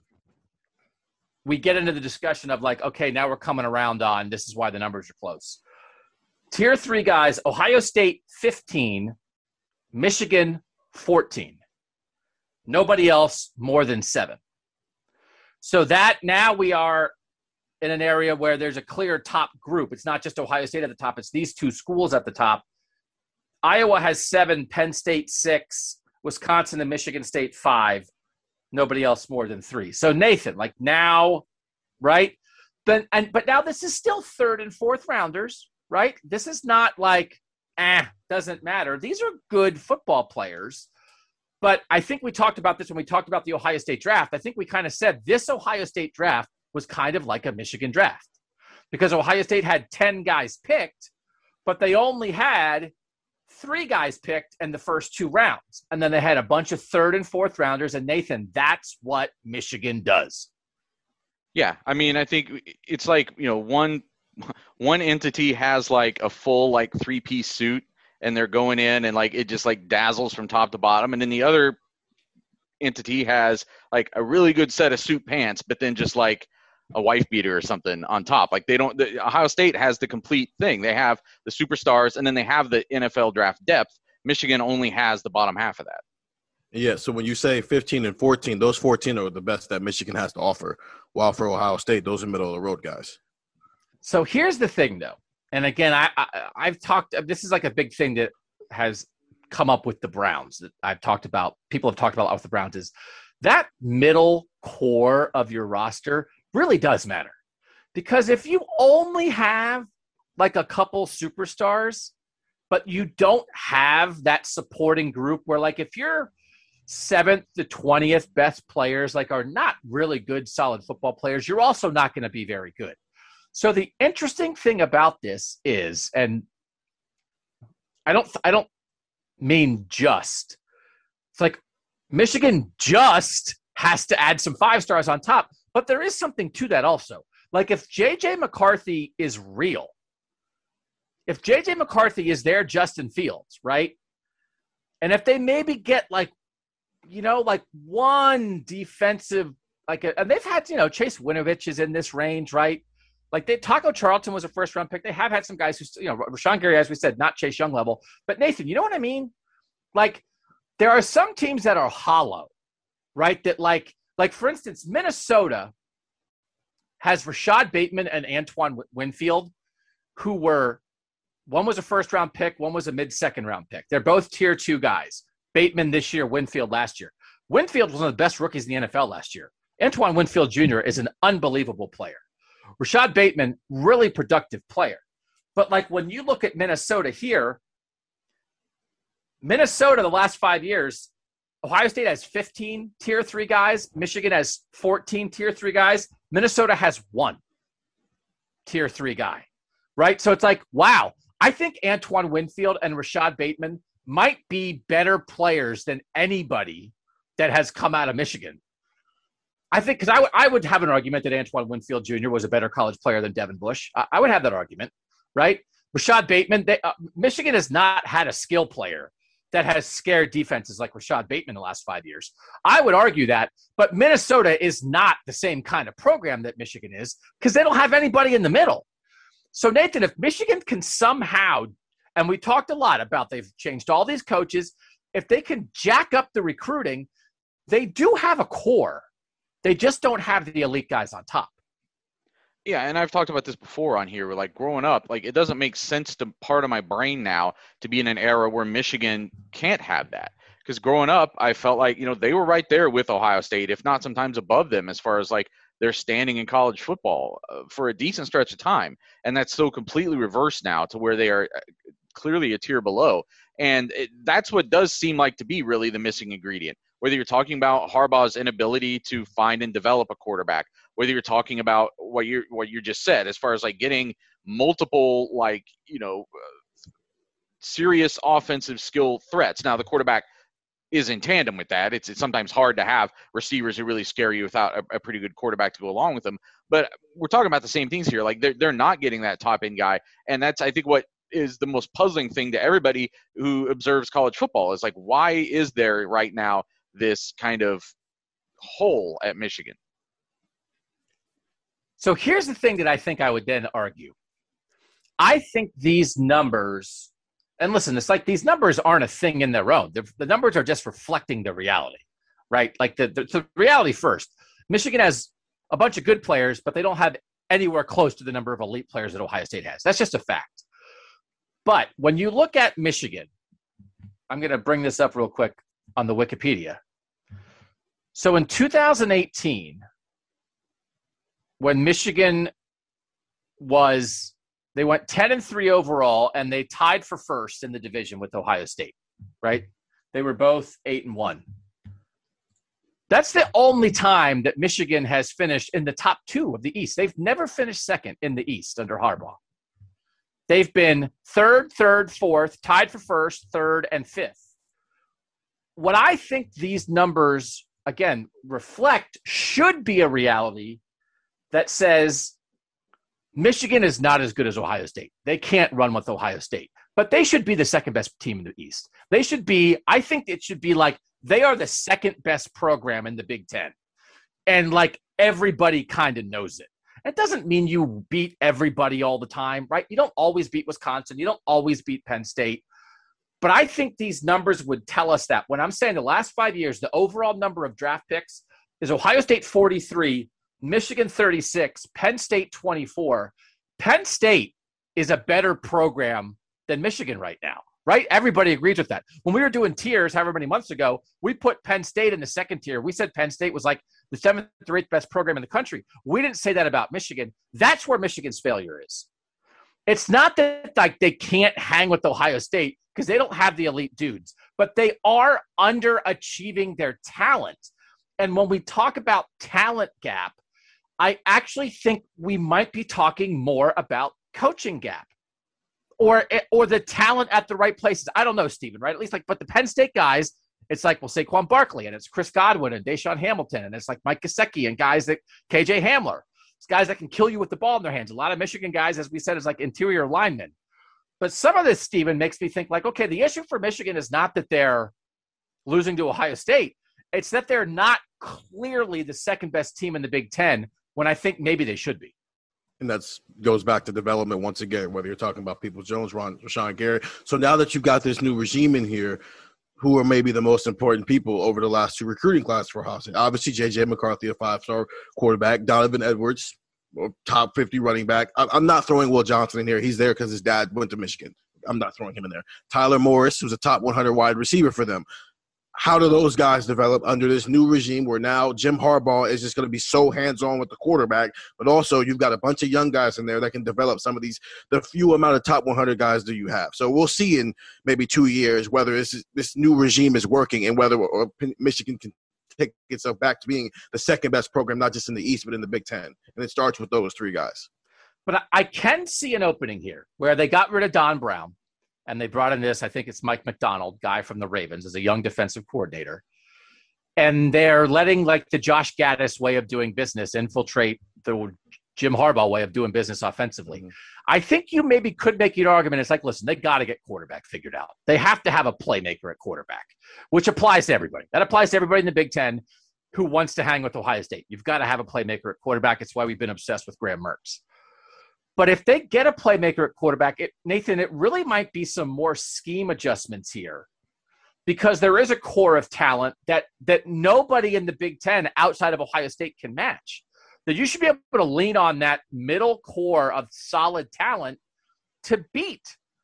Speaker 6: we get into the discussion of like, okay, now we're coming around on this is why the numbers are close. Tier 3 guys, Ohio State 15, Michigan 14. Nobody else more than 7. So that now we are in an area where there's a clear top group. It's not just Ohio State at the top. It's these 2 schools at the top. Iowa has 7, Penn State 6, Wisconsin and Michigan State 5. Nobody else more than 3. So Nathan, like now, right? But now this is still 3rd and 4th rounders, right? This is not like, doesn't matter. These are good football players. But I think we talked about this when we talked about the Ohio State draft. I think we kind of said this Ohio State draft was kind of like a Michigan draft because Ohio State had 10 guys picked, but they only had 3 guys picked in the first 2 rounds. And then they had a bunch of 3rd and 4th rounders. And Nathan, that's what Michigan does.
Speaker 7: Yeah. I mean, I think it's like, you know, one entity has like a full like 3-piece suit and they're going in and like it just like dazzles from top to bottom. And then the other entity has like a really good set of suit pants, but then just like a wife beater or something on top. Like Ohio State has the complete thing. They have the superstars and then they have the NFL draft depth. Michigan only has the bottom half of that.
Speaker 8: Yeah, so when you say 15 and 14, those 14 are the best that Michigan has to offer. While for Ohio State, those are middle-of-the-road guys.
Speaker 6: So here's the thing, though. And again, I've talked – this is like a big thing that has come up with the Browns that I've talked about. People have talked about with the Browns is that middle core of your roster really does matter. Because if you only have like a couple superstars, but you don't have that supporting group where like if you're 7th to 20th best players like are not really good, solid football players, you're also not going to be very good. So the interesting thing about this is, and I don't mean just, it's like Michigan just has to add some 5 stars on top, but there is something to that also. Like if J.J. McCarthy is real, if J.J. McCarthy is their Justin Fields, right? And if they maybe get like, you know, like one defensive, and they've had, you know, Chase Winovich is in this range, right? Like Taco Charlton was a first-round pick. They have had some guys who, you know, Rashawn Gary, as we said, not Chase Young level. But Nathan, you know what I mean? Like there are some teams that are hollow, right? That like for instance, Minnesota has Rashad Bateman and Antoine Winfield, who were one was a first-round pick, one was a mid-second-round pick. They're both tier 2 guys. Bateman this year, Winfield last year. Winfield was one of the best rookies in the NFL last year. Antoine Winfield Jr. is an unbelievable player. Rashad Bateman, really productive player. But like when you look at Minnesota here, Minnesota the last 5 years, Ohio State has 15 tier 3 guys. Michigan has 14 tier 3 guys. Minnesota has 1 tier 3 guy, right? So it's like, wow. I think Antoine Winfield and Rashad Bateman might be better players than anybody that has come out of Michigan. I think because I would have an argument that Antoine Winfield Jr. was a better college player than Devin Bush. I would have that argument, right? Rashad Bateman, Michigan has not had a skill player that has scared defenses like Rashad Bateman the last 5 years. I would argue that, but Minnesota is not the same kind of program that Michigan is because they don't have anybody in the middle. So, Nathan, if Michigan can somehow, and we talked a lot about they've changed all these coaches, if they can jack up the recruiting, they do have a core. They just don't have the elite guys on top.
Speaker 7: Yeah, and I've talked about this before on here. Where, like, growing up, like, it doesn't make sense to part of my brain now to be in an era where Michigan can't have that. Because growing up, I felt like, they were right there with Ohio State, if not sometimes above them as far as, like, their standing in college football for a decent stretch of time. And that's so completely reversed now to where they are clearly a tier below. And that's what does seem like to be really the missing ingredient. Whether you're talking about Harbaugh's inability to find and develop a quarterback, whether you're talking about what you just said, as far as like getting multiple, serious offensive skill threats. Now the quarterback is in tandem with that. It's sometimes hard to have receivers who really scare you without a pretty good quarterback to go along with them. But we're talking about the same things here. Like they're not getting that top end guy. And that's, I think, what is the most puzzling thing to everybody who observes college football is like, why is there right now this kind of hole at Michigan?
Speaker 6: So here's the thing that I think I would then argue. I think these numbers, and listen, it's like these numbers aren't a thing in their own. The numbers are just reflecting the reality, right? Like the reality first. Michigan has a bunch of good players, but they don't have anywhere close to the number of elite players that Ohio State has. That's just a fact. But when you look at Michigan, I'm going to bring this up real quick on the Wikipedia. So in 2018, when Michigan they went 10-3 overall, and they tied for first in the division with Ohio State, right? They were both 8-1. That's the only time that Michigan has finished in the top 2 of the East. They've never finished second in the East under Harbaugh. They've been third, fourth, tied for first, third, and fifth. What I think these numbers, again, reflect should be a reality that says Michigan is not as good as Ohio State. They can't run with Ohio State, but they should be the second best team in the East. They should be, I think it should be like they are the second best program in the Big Ten. And like everybody kind of knows it. It doesn't mean you beat everybody all the time, right? You don't always beat Wisconsin. You don't always beat Penn State. But I think these numbers would tell us that. When I'm saying the last 5 years, the overall number of draft picks is Ohio State 43, Michigan 36, Penn State 24. Penn State is a better program than Michigan right now, right? Everybody agrees with that. When we were doing tiers however many months ago, we put Penn State in the second tier. We said Penn State was like the 7th or 8th best program in the country. We didn't say that about Michigan. That's where Michigan's failure is. It's not that like they can't hang with Ohio State because they don't have the elite dudes, but they are underachieving their talent. And when we talk about talent gap, I actually think we might be talking more about coaching gap or the talent at the right places. I don't know, Stephen, right? At least but the Penn State guys, it's like, well, Saquon Barkley, and it's Chris Godwin and Deshaun Hamilton, and it's like Mike Gesicki and guys that KJ Hamler. It's guys that can kill you with the ball in their hands. A lot of Michigan guys, as we said, is like interior linemen. But some of this, Stephen, makes me think like, okay, the issue for Michigan is not that they're losing to Ohio State. It's that they're not clearly the second best team in the Big Ten when I think maybe they should be.
Speaker 8: And that goes back to development once again, whether you're talking about Peoples-Jones, Rashawn Gary. So now that you've got this new regime in here, who are maybe the most important people over the last 2 recruiting classes for Ohio State? Obviously, J.J. McCarthy, a 5-star quarterback. Donovan Edwards, top 50 running back. I'm not throwing Will Johnson in here. He's there because his dad went to Michigan. I'm not throwing him in there. Tyler Morris, who's a top 100 wide receiver for them. How do those guys develop under this new regime where now Jim Harbaugh is just going to be so hands-on with the quarterback, but also you've got a bunch of young guys in there that can develop some of these, the few amount of top 100 guys that you have. So we'll see in maybe 2 years whether this new regime is working and whether Michigan can take itself back to being the second best program, not just in the East, but in the Big Ten. And it starts with those three guys.
Speaker 6: But I can see an opening here where they got rid of Don Brown and they brought in this, I think it's Mike McDonald, guy from the Ravens, as a young defensive coordinator. And they're letting like the Josh Gaddis way of doing business infiltrate the Jim Harbaugh way of doing business offensively. Mm-hmm. I think you maybe could make an argument. It's like, listen, they got to get quarterback figured out. They have to have a playmaker at quarterback, which applies to everybody. That applies to everybody in the Big Ten who wants to hang with Ohio State. You've got to have a playmaker at quarterback. It's why we've been obsessed with Graham Mertz. But if they get a playmaker at quarterback, Nathan, it really might be some more scheme adjustments here because there is a core of talent that nobody in the Big Ten outside of Ohio State can match. That you should be able to lean on that middle core of solid talent to beat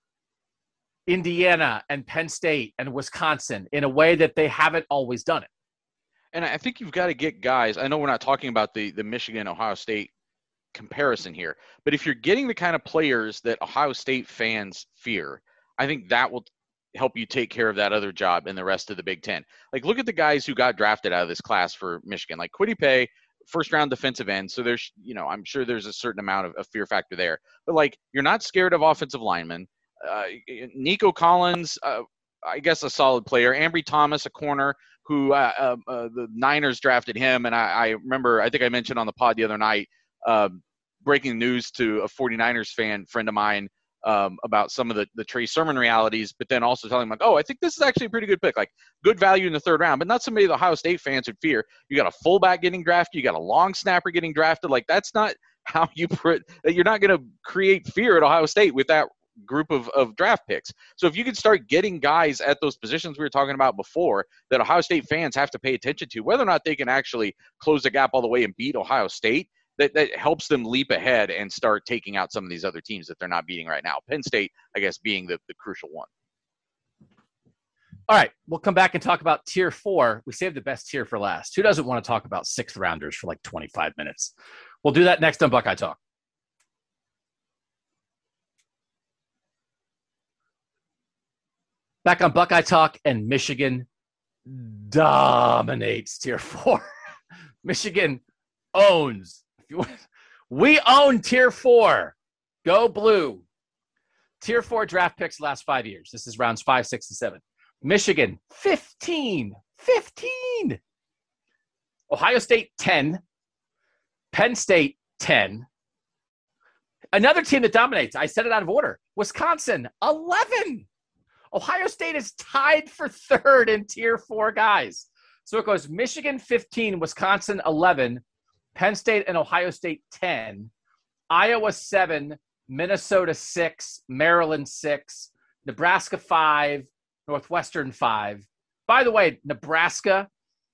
Speaker 6: Indiana and Penn State and Wisconsin in a way that they haven't always done it.
Speaker 7: And I think you've got to get guys. I know we're not talking about the Michigan-Ohio State comparison here, but if you're getting the kind of players that Ohio State fans fear, I think that will help you take care of that other job in the rest of the Big Ten. Like, look at the guys who got drafted out of this class for Michigan, like Kwity Paye, first-round defensive end. So there's, I'm sure there's a certain amount of fear factor there. But, like, you're not scared of offensive linemen. Nico Collins, I guess a solid player. Ambry Thomas, a corner who the Niners drafted him. And I remember, I think I mentioned on the pod the other night, breaking news to a 49ers friend of mine about some of the Trey Sermon realities, but then also telling him, like, oh, I think this is actually a pretty good pick, like good value in the third round, but not somebody the Ohio State fans would fear. You got a fullback getting drafted, you got a long snapper getting drafted. Like, that's not how you're not going to create fear at Ohio State with that group of draft picks. So if you could start getting guys at those positions we were talking about before that Ohio State fans have to pay attention to, whether or not they can actually close the gap all the way and beat Ohio State, that helps them leap ahead and start taking out some of these other teams that they're not beating right now. Penn State, I guess, being the crucial one.
Speaker 6: All right, we'll come back and talk about Tier 4. We saved the best tier for last. Who doesn't want to talk about sixth rounders for like 25 minutes? We'll do that next on Buckeye Talk. Back on Buckeye Talk, and Michigan dominates Tier 4. Michigan owns. We own Tier 4. Go Blue. Tier 4 draft picks the last 5 years. This is rounds 5, 6, and 7. Michigan, 15. Ohio State, 10. Penn State, 10. Another team that dominates. I said it out of order. Wisconsin, 11. Ohio State is tied for third in Tier 4 guys. So it goes Michigan, 15, Wisconsin, 11. Penn State and Ohio State, 10. Iowa, 7. Minnesota, 6. Maryland, 6. Nebraska, 5. Northwestern, 5. By the way, Nebraska,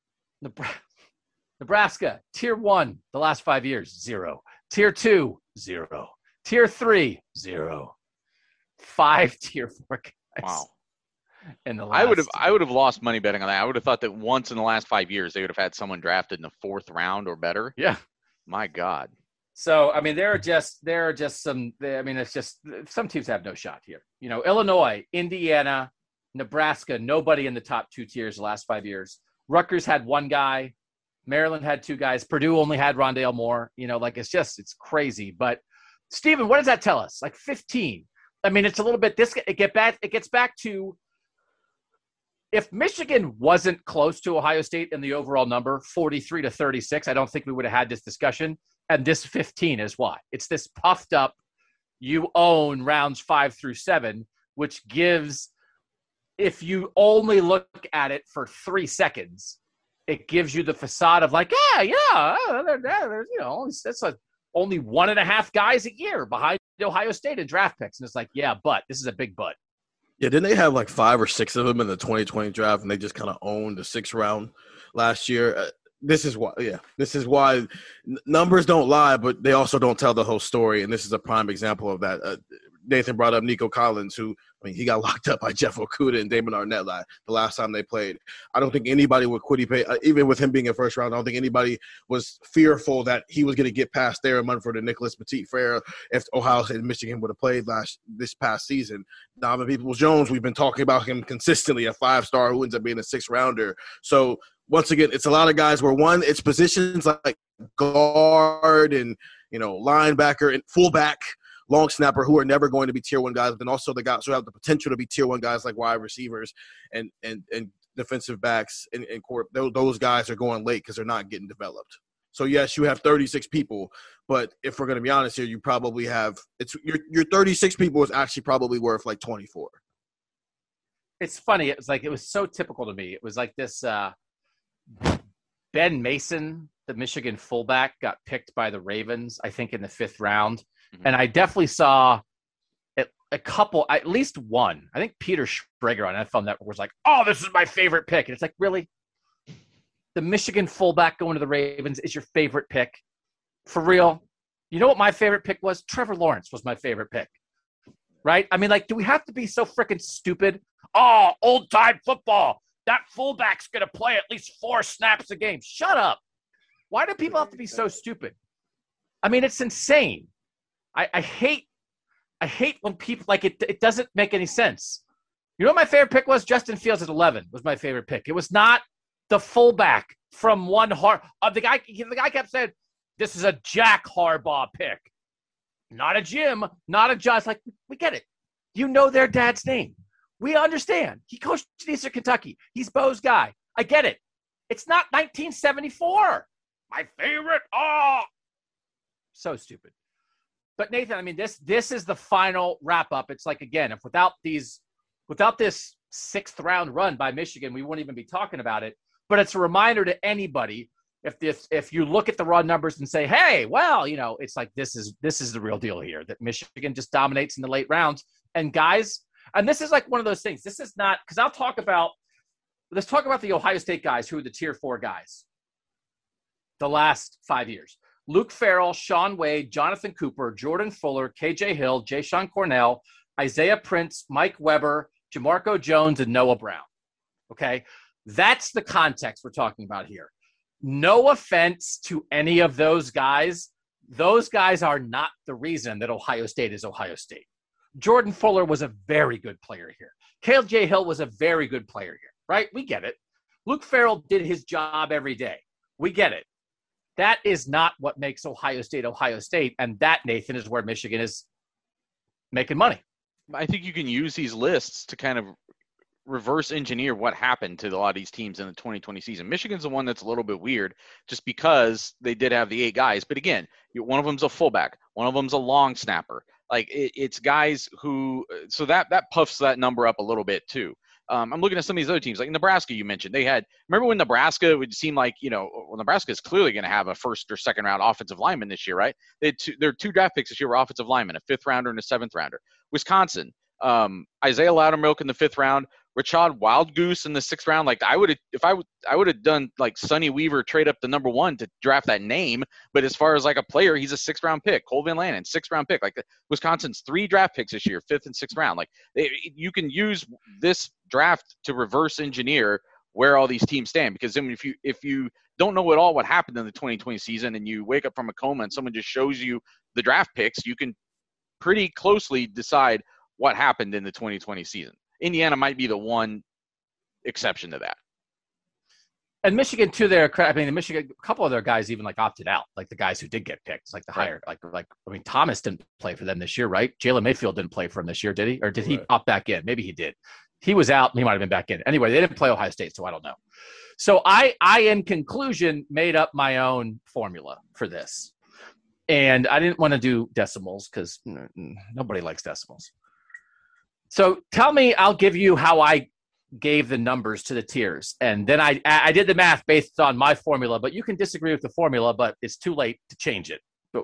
Speaker 6: Tier 1, the last 5 years, 0. Tier 2, 0. Tier 3, 0. 5 Tier 4 guys.
Speaker 7: Wow.
Speaker 6: In the last
Speaker 7: I would have lost money betting on that. I would have thought that once in the last 5 years they would have had someone drafted in the 4th round or better.
Speaker 6: Yeah.
Speaker 7: My God.
Speaker 6: So, I mean, there are just some, I mean, it's just, some teams have no shot here. Illinois, Indiana, Nebraska, nobody in the top 2 tiers the last 5 years. Rutgers had 1 guy. Maryland had 2 guys. Purdue only had Rondale Moore. It's crazy. But, Stephen, what does that tell us? Like 15. I mean, it's a little bit, it gets back to, if Michigan wasn't close to Ohio State in the overall number, 43-36, I don't think we would have had this discussion. And this 15 is why. It's this puffed up, you own rounds 5 through 7, which gives, if you only look at it for 3 seconds, it gives you the facade of like, that's only 1.5 guys a year behind Ohio State in draft picks. And it's like, yeah, but this is a big but.
Speaker 8: Yeah, didn't they have like 5 or 6 of them in the 2020 draft, and they just kind of owned the 6th round last year? This is why numbers don't lie, but they also don't tell the whole story. And this is a prime example of that. Nathan brought up Nico Collins, who, he got locked up by Jeff Okudah and Damon Arnett the last time they played. I don't think anybody would Kwity Paye, even with him being a first round, I don't think anybody was fearful that he was going to get past Darren Munford and Nicholas Petit-Frere if Ohio State and Michigan would have played this past season. Donovan Peoples-Jones, we've been talking about him consistently, a 5-star who ends up being a 6-rounder. So once again, it's a lot of guys where, one, it's positions like guard and, linebacker and fullback, long snapper, who are never going to be tier 1 guys, but then also the guys who have the potential to be tier 1 guys like wide receivers and defensive backs and court. Those guys are going late because they're not getting developed. So yes, you have 36 people, but if we're going to be honest here, you probably have your 36 people is actually probably worth like 24.
Speaker 6: It's funny. It was so typical to me. It was like this. Ben Mason, the Michigan fullback, got picked by the Ravens, I think, in the 5th round. And I definitely saw a couple, at least one. I think Peter Schrager on NFL Network was like, "Oh, this is my favorite pick." And it's like, really? The Michigan fullback going to the Ravens is your favorite pick? For real? You know what my favorite pick was? Trevor Lawrence was my favorite pick. Right? Do we have to be so freaking stupid? Oh, old-time football. That fullback's going to play at least 4 snaps a game. Shut up. Why do people have to be so stupid? It's insane. I hate when people it doesn't make any sense. You know what my favorite pick was? Justin Fields at 11 was my favorite pick. It was not the fullback from the guy kept saying, this is a Jack Harbaugh pick. Not a Jim, not a Josh. We get it. You know their dad's name. We understand. He coached at Eastern Kentucky. He's Bo's guy. I get it. It's not 1974. My favorite. Oh, so stupid. But Nathan, this is the final wrap up. It's like, again, if without this 6th round run by Michigan, we wouldn't even be talking about it. But it's a reminder to anybody, if you look at the raw numbers and say, hey, well, it's like this is the real deal here, that Michigan just dominates in the late rounds. And guys, and this is like one of those things. This is not, because let's talk about the Ohio State guys who are the tier 4 guys the last 5 years. Luke Farrell, Sean Wade, Jonathan Cooper, Jordan Fuller, KJ Hill, Jayshon Cornell, Isaiah Prince, Mike Weber, Jamarco Jones, and Noah Brown. Okay? That's the context we're talking about here. No offense to any of those guys. Those guys are not the reason that Ohio State is Ohio State. Jordan Fuller was a very good player here. KJ Hill was a very good player here, right? We get it. Luke Farrell did his job every day. We get it. That is not what makes Ohio State Ohio State, and that, Nathan, is where Michigan is making money.
Speaker 7: I think you can use these lists to kind of reverse engineer what happened to a lot of these teams in the 2020 season. Michigan's the one that's a little bit weird just because they did have the 8 guys. But again, one of them's a fullback. One of them's a long snapper. It's guys who – so that puffs that number up a little bit too. I'm looking at some of these other teams, like Nebraska you mentioned. Remember when Nebraska would seem like, Nebraska is clearly going to have a 1st or 2nd round offensive lineman this year, right? Their 2 draft picks this year were offensive linemen, a 5th rounder and a 7th rounder. Wisconsin, Isaiah Loudermilk in the 5th round, Rashad Wildgoose in the 6th round. I would have done like Sonny Weaver trade up the number 1 to draft that name. But as far as like a player, he's a 6th round pick. Cole Van Lannon, 6th round pick. Wisconsin's 3 draft picks this year, 5th and 6th round. You can use this draft to reverse engineer where all these teams stand. Because then if you don't know at all what happened in the 2020 season and you wake up from a coma and someone just shows you the draft picks, you can pretty closely decide what happened in the 2020 season. Indiana might be the one exception to that.
Speaker 6: And Michigan, to their credit, Michigan, a couple of their guys even opted out, like the guys who did get picked, like the higher, Thomas didn't play for them this year, right? Jalen Mayfield didn't play for him this year, did he? Or did he opt back in? Maybe he did. He was out. He might have been back in. Anyway, they didn't play Ohio State, so I don't know. So I in conclusion, made up my own formula for this. And I didn't want to do decimals because nobody likes decimals. So tell me, I'll give you how I gave the numbers to the tiers. And then I did the math based on my formula, but you can disagree with the formula, but it's too late to change it. But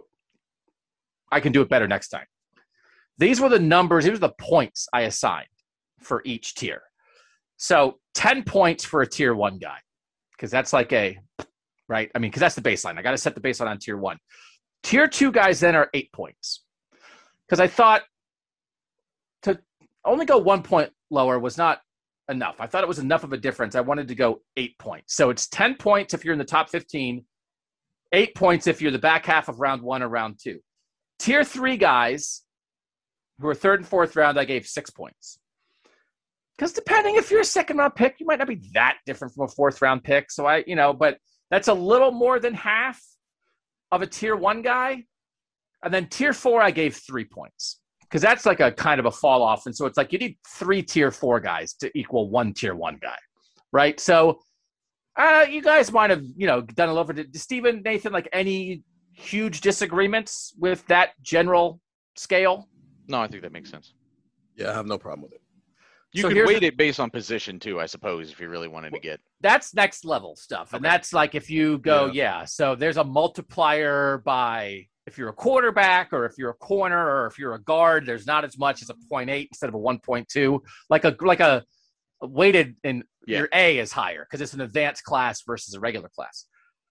Speaker 6: I can do it better next time. These were the numbers. These were the points I assigned for each tier. So 10 points for a tier 1 guy, because that's like right? I mean, because that's the baseline. I got to set the baseline on tier 1. Tier 2 guys then are 8 points. Because I thought to only go 1 point lower was not enough. I thought it was enough of a difference. I wanted to go 8 points. So it's 10 points if you're in the top 15, 8 points if you're the back half of round 1 or round 2. Tier 3 guys who are 3rd and 4th round, I gave 6 points. Because depending if you're a 2nd round pick, you might not be that different from a 4th round pick. So but that's a little more than half of a tier 1 guy. And then tier 4, I gave 3 points. Because that's like a kind of a fall off. And so it's like you need 3 tier 4 guys to equal 1 tier 1 guy. Right? So you guys might have, done a little bit. Stephen, Nathan, like any huge disagreements with that general scale?
Speaker 7: No, I think that makes sense.
Speaker 8: Yeah, I have no problem with it.
Speaker 7: You
Speaker 6: So
Speaker 7: could
Speaker 6: here's
Speaker 7: weight it based on position too, I suppose, if you really wanted to get.
Speaker 6: That's next level stuff. And that's like if you go, so there's a multiplier by if you're a quarterback or if you're a corner or if you're a guard, there's not as much as a 0.8 instead of a 1.2. Like a weighted in your A is higher because it's an advanced class versus a regular class.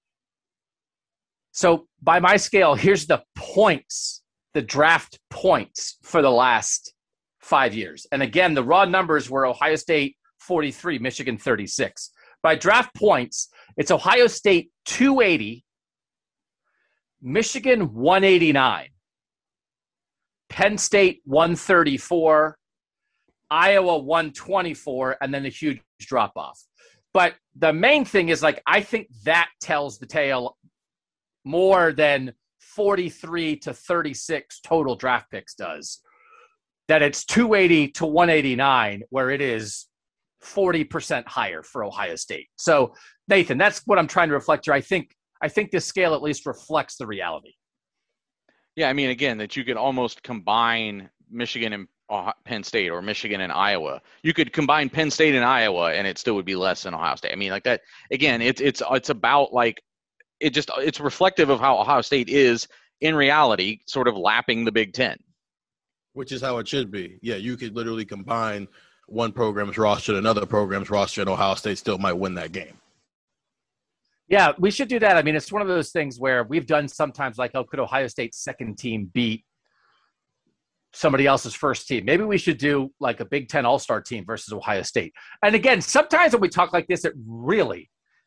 Speaker 6: So by my scale, here's the points, the draft points for the last 5 years. And again, the raw numbers were Ohio State 43, Michigan 36. By draft points, it's Ohio State 280, Michigan 189, Penn State 134, Iowa 124, and then a huge drop off. But the main thing is I think that tells the tale more than 43 to 36 total draft picks does. That it's 280 to 189, where it is 40% higher for Ohio State. So, Nathan, that's what I'm trying to reflect here. I think this scale at least reflects the reality.
Speaker 7: Yeah, I mean, again, that you could almost combine Michigan and Penn State or Michigan and Iowa. You could combine Penn State and Iowa, and it still would be less than Ohio State. I mean, like that. Again, it's about it's reflective of how Ohio State is in reality, sort of lapping the Big Ten.
Speaker 8: Which is how it should be. Yeah, you could literally combine one program's roster and another program's roster, and Ohio State still might win that game.
Speaker 6: Yeah, we should do that. I mean, it's one of those things where we've done sometimes could Ohio State's second team beat somebody else's first team? Maybe we should do a Big Ten All-Star team versus Ohio State. And again, sometimes when we talk like this, it really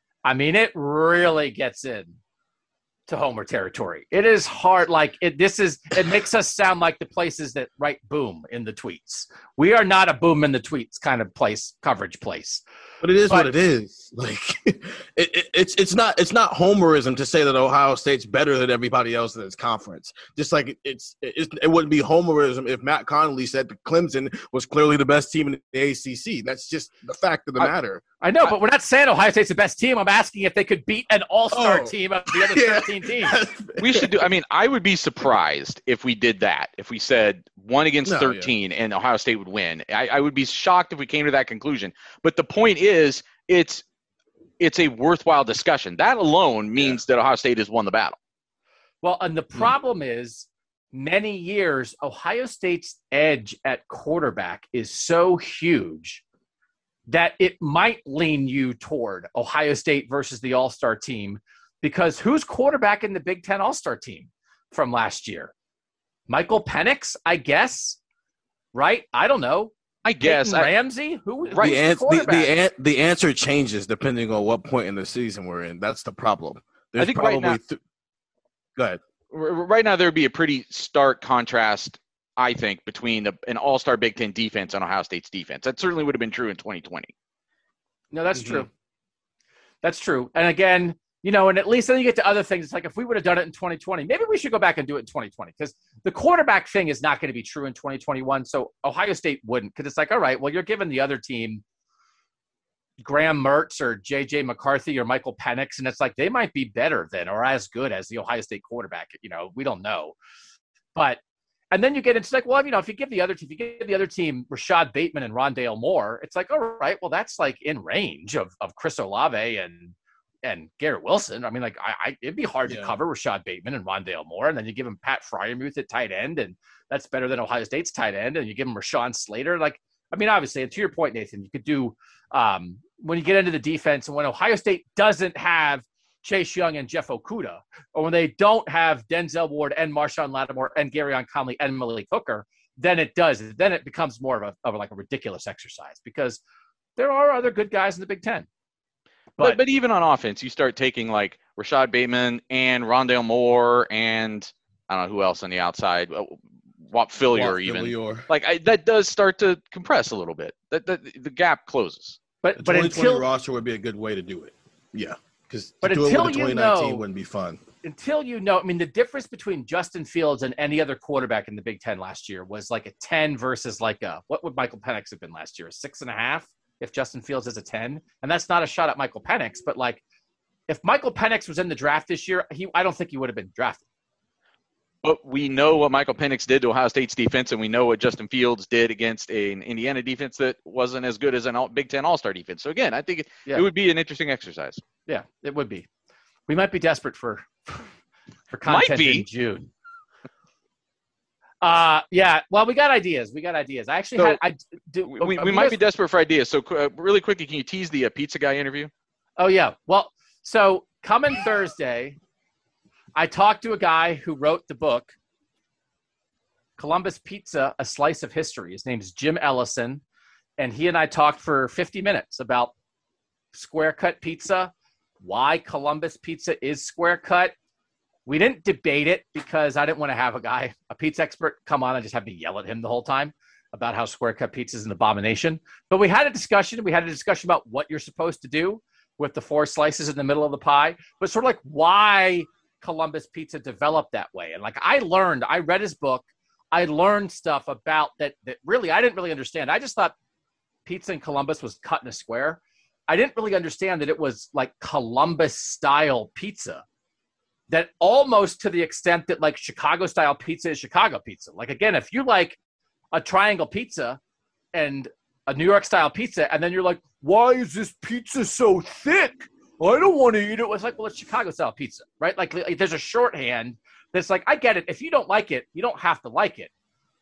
Speaker 6: gets in to homer territory. It is hard. It makes us sound like the places that write boom in the tweets. We are not a boom in the tweets kind of coverage place.
Speaker 8: But it is what it is. It's not homerism to say that Ohio State's better than everybody else in its conference. Just like it wouldn't be homerism if Matt Connolly said that Clemson was clearly the best team in the ACC. That's just the fact of the matter.
Speaker 6: I know, but we're not saying Ohio State's the best team. I'm asking if they could beat an all-star team of the other 13 teams.
Speaker 7: We should do. I mean, I would be surprised if we did that. If we said 1 against 13 and Ohio State would win, I would be shocked if we came to that conclusion. But the point is, it's a worthwhile discussion. That alone means that Ohio State has won the battle.
Speaker 6: Well, and the problem is, many years Ohio State's edge at quarterback is so huge that it might lean you toward Ohio State versus the All-Star team, because who's quarterback in the Big Ten All-Star team from last year? Michael Penix, I guess, right? I don't know.
Speaker 7: I guess.
Speaker 6: Ramsey? Who?
Speaker 8: Right. The answer changes depending on what point in the season we're in. That's the problem.
Speaker 7: I think right now,
Speaker 8: go ahead.
Speaker 7: Right now, there would be a pretty stark contrast, I think, between an all-star Big Ten defense and Ohio State's defense. That certainly would have been true in 2020.
Speaker 6: No, that's true. That's true. And again, and at least then you get to other things. It's like if we would have done it in 2020, maybe we should go back and do it in 2020, because the quarterback thing is not going to be true in 2021. So Ohio State wouldn't, because it's like, all right, well, you're giving the other team Graham Mertz or J.J. McCarthy or Michael Penix, and it's like they might be better than or as good as the Ohio State quarterback. We don't know. But and then you get into if you give the other team Rashad Bateman and Rondale Moore, it's like, all right, well, that's in range of Chris Olave and Garrett Wilson. I mean, it'd be hard to cover Rashad Bateman and Rondale Moore, and then you give him Pat Freiermuth at tight end, and that's better than Ohio State's tight end, and you give him Rashawn Slater. Obviously, and to your point, Nathan, you could do when you get into the defense, and when Ohio State doesn't have Chase Young and Jeff Okudah, or when they don't have Denzel Ward and Marshawn Lattimore and Garyon Conley and Malik Hooker, then it becomes more of a ridiculous exercise because there are other good guys in the Big Ten.
Speaker 7: But even on offense, you start taking like Rashad Bateman and Rondale Moore and I don't know who else on the outside, Whop Phillier even. That does start to compress a little bit. The gap closes.
Speaker 8: But 2020 roster would be a good way to do it. Yeah, because do it with the 2019 wouldn't be fun.
Speaker 6: Until the difference between Justin Fields and any other quarterback in the Big Ten last year was like a 10 versus like what would Michael Penix have been last year? A 6.5 if Justin Fields is a 10? And that's not a shot at Michael Penix, but like if Michael Penix was in the draft this year, I don't think he would have been drafted.
Speaker 7: But we know what Michael Penix did to Ohio State's defense, and we know what Justin Fields did against an Indiana defense that wasn't as good as an Big Ten All-Star defense. So, again, I think it would be an interesting exercise.
Speaker 6: Yeah, it would be. We might be desperate for content in June. Yeah, well, we got ideas. I actually
Speaker 7: we might be desperate for ideas. So, really quickly, can you tease the pizza guy interview?
Speaker 6: Oh, yeah. Well, so coming Thursday – I talked to a guy who wrote the book, Columbus Pizza, A Slice of History. His name is Jim Ellison, and he and I talked for 50 minutes about square cut pizza, why Columbus pizza is square cut. We didn't debate it because I didn't want to have a pizza expert, come on and just have me yell at him the whole time about how square cut pizza is an abomination. But we had a discussion. We had a discussion about what you're supposed to do with the 4 slices in the middle of the pie, but sort of like why Columbus pizza developed that way. And like I read his book, I learned stuff about that really I didn't really understand. I just thought pizza in Columbus was cut in a square. I didn't really understand that it was like Columbus style pizza, that almost to the extent that like Chicago style pizza is Chicago pizza. Like, again, if you like a triangle pizza and a New York style pizza, and then you're like, why is this pizza so thick? I don't want to eat it. It's like, well, it's Chicago style pizza, right? Like there's a shorthand that's like, I get it. If you don't like it, you don't have to like it.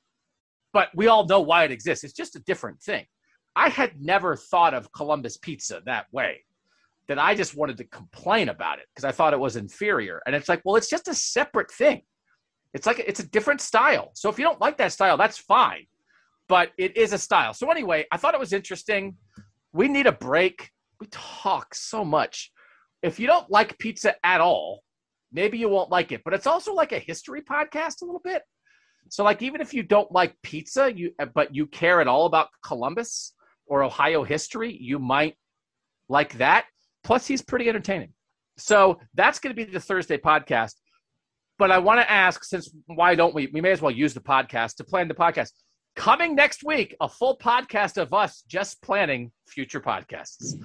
Speaker 6: But we all know why it exists. It's just a different thing. I had never thought of Columbus pizza that way, that I just wanted to complain about it because I thought it was inferior. And it's like, well, it's just a separate thing. It's like, it's a different style. So if you don't like that style, that's fine. But it is a style. So anyway, I thought it was interesting. We need a break. We talk so much. If you don't like pizza at all, maybe you won't like it. But it's also like a history podcast a little bit. So like even if you don't like pizza, but you care at all about Columbus or Ohio history, you might like that. Plus, he's pretty entertaining. So that's going to be the Thursday podcast. But I want to ask, since why don't we may as well use the podcast to plan the podcast. Coming next week, a full podcast of us just planning future podcasts.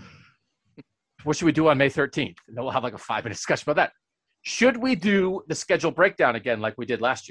Speaker 6: What should we do on May 13th? And then we'll have like a 5-minute discussion about that. Should we do the schedule breakdown again like we did last year?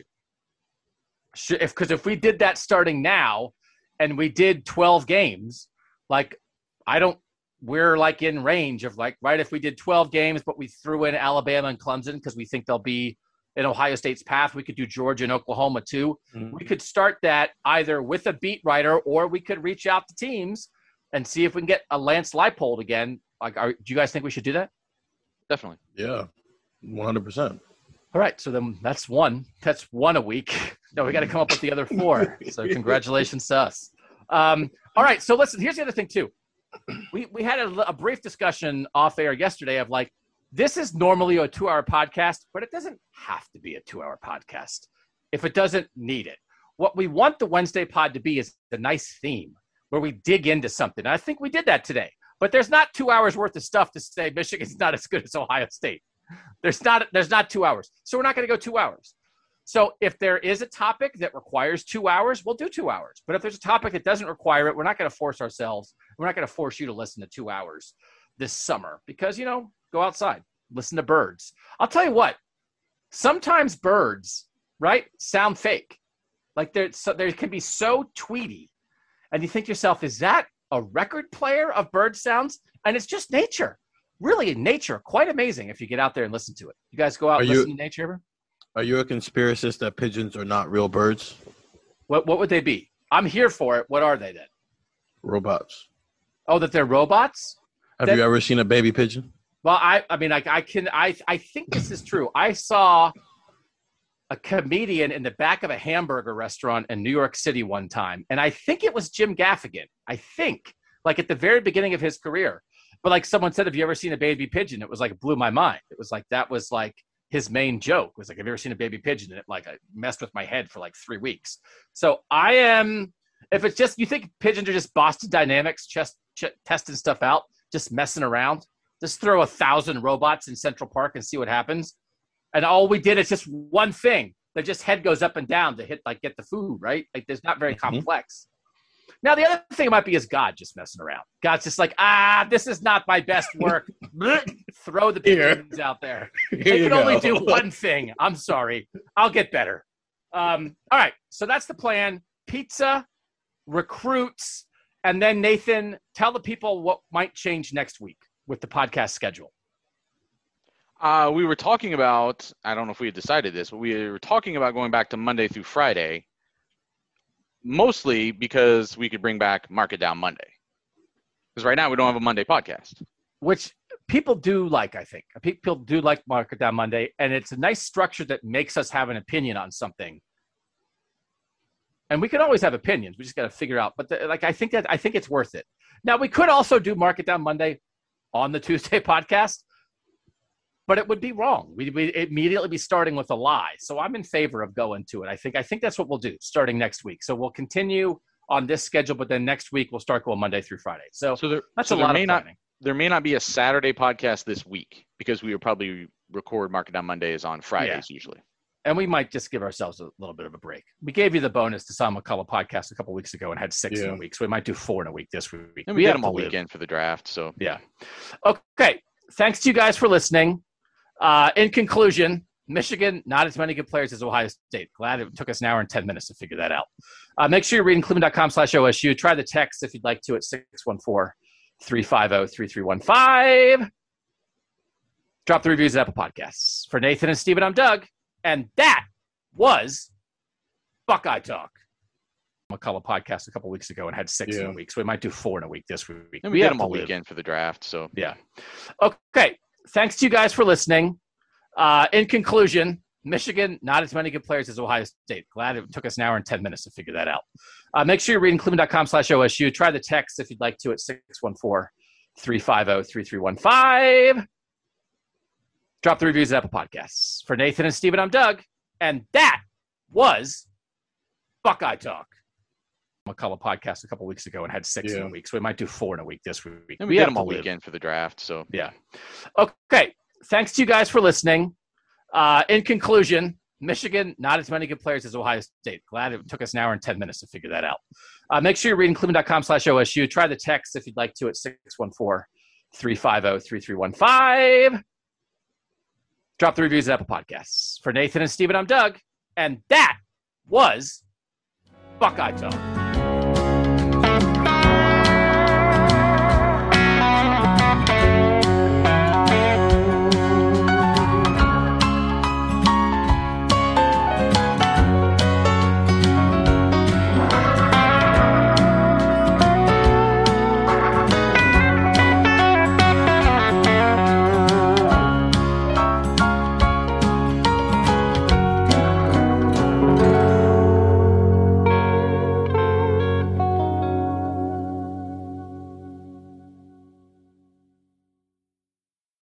Speaker 6: Because if we did that starting now and we did 12 games, like we're like in range of like, right, if we did 12 games, but we threw in Alabama and Clemson because we think they'll be in Ohio State's path. We could do Georgia and Oklahoma too. Mm-hmm. We could start that either with a beat writer or we could reach out to teams and see if we can get a Lance Leipold again. Like, do you guys think we should do that?
Speaker 7: Definitely.
Speaker 8: Yeah, 100%.
Speaker 6: All right, so then that's one a week. No, we got to come up with the other 4. So congratulations to us. All right, so listen, here's the other thing too. We had a brief discussion off air yesterday of like, this is normally a 2-hour podcast, but it doesn't have to be a 2-hour podcast if it doesn't need it. What we want the Wednesday pod to be is a nice theme where we dig into something. And I think we did that today. But there's not 2 hours worth of stuff to say Michigan's not as good as Ohio State. There's not 2 hours. So we're not going to go 2 hours. So if there is a topic that requires 2 hours, we'll do 2 hours. But if there's a topic that doesn't require it, we're not going to force ourselves. We're not going to force you to listen to 2 hours this summer because, go outside, listen to birds. I'll tell you what, sometimes birds, right, sound fake. Like they can be so tweety. And you think to yourself, is that a record player of bird sounds? And it's just nature. Really, nature. Quite amazing if you get out there and listen to it. You guys go out and listen to nature ever?
Speaker 8: Are you a conspiracist that pigeons are not real birds?
Speaker 6: What would they be? I'm here for it. What are they then?
Speaker 8: Robots.
Speaker 6: Oh, that they're robots?
Speaker 8: Have you ever seen a baby pigeon?
Speaker 6: Well, I think this is true. I saw a comedian in the back of a hamburger restaurant in New York City one time, and I think it was Jim Gaffigan. I think, like at the very beginning of his career. But like someone said, have you ever seen a baby pigeon? It was like, it blew my mind. It was like, that was like his main joke. It was like, have you ever seen a baby pigeon? And it messed with my head for like 3 weeks. So if it's just, you think pigeons are just Boston Dynamics just testing stuff out, just messing around, just throw 1,000 robots in Central Park and see what happens. And all we did is just one thing. Their just head goes up and down to get the food, right? Like there's not very complex. Now, the other thing might be is God just messing around. God's just like, this is not my best work. Throw the pigeons out there. They can only do one thing. I'm sorry. I'll get better. All right. So that's the plan. Pizza, recruits, and then Nathan, tell the people what might change next week with the podcast schedule.
Speaker 7: We were talking about, I don't know if we had decided this, but we were talking about going back to Monday through Friday, mostly because we could bring back Mark It Down Monday. Because right now we don't have a Monday podcast.
Speaker 6: Which people do like, I think. People do like Mark It Down Monday, and it's a nice structure that makes us have an opinion on something. And we can always have opinions. We just got to figure out. But I think it's worth it. Now, we could also do Mark It Down Monday on the Tuesday podcast, but it would be wrong. We'd immediately be starting with a lie. So I'm in favor of going to it. I think that's what we'll do starting next week. So we'll continue on this schedule, but then next week we'll start going Monday through Friday. That's a lot of planning.
Speaker 7: There may not be a Saturday podcast this week because we would probably record Mark It Down Mondays on Fridays usually.
Speaker 6: And we might just give ourselves a little bit of a break. We gave you the bonus to Sam McCullough podcast a couple weeks ago and had 6 in a week. So we might do 4 in a week this week.
Speaker 7: And we get them all weekend for the draft. So
Speaker 6: yeah. Okay. Thanks to you guys for listening. In conclusion, Michigan, not as many good players as Ohio State. Glad it took us an hour and 10 minutes to figure that out. Make sure you're reading Cleveland.com/OSU. Try the text if you'd like to at 614-350-3315. Drop the reviews at Apple Podcasts. For Nathan and Steven, I'm Doug. And that was Buckeye Talk. McCullough podcast a couple weeks ago and had 6 in a week. So we might do 4 in a week this week.
Speaker 7: And we get them all weekend for the draft. So
Speaker 6: yeah. Okay. Thanks to you guys for listening. In conclusion, Michigan, not as many good players as Ohio State. Glad it took us an hour and 10 minutes to figure that out. Make sure you're reading Cleveland.com/OSU. Try the text if you'd like to at 614-350-3315. Drop the reviews at Apple Podcasts. For Nathan and Steven, I'm Doug. And that was Buckeye Talk. McCullough podcast a couple weeks ago and had 6 in a week. So we might do 4 in a week this week.
Speaker 7: And we get them all weekend for the draft. So
Speaker 6: yeah. Okay. Thanks to you guys for listening. In conclusion, Michigan, not as many good players as Ohio State. Glad it took us an hour and 10 minutes to figure that out. Make sure you're reading Cleveland.com/OSU. Try the text if you'd like to at 614-350-3315. Drop the reviews at Apple Podcasts. For Nathan and Steven, I'm Doug. And that was Buckeye Talk.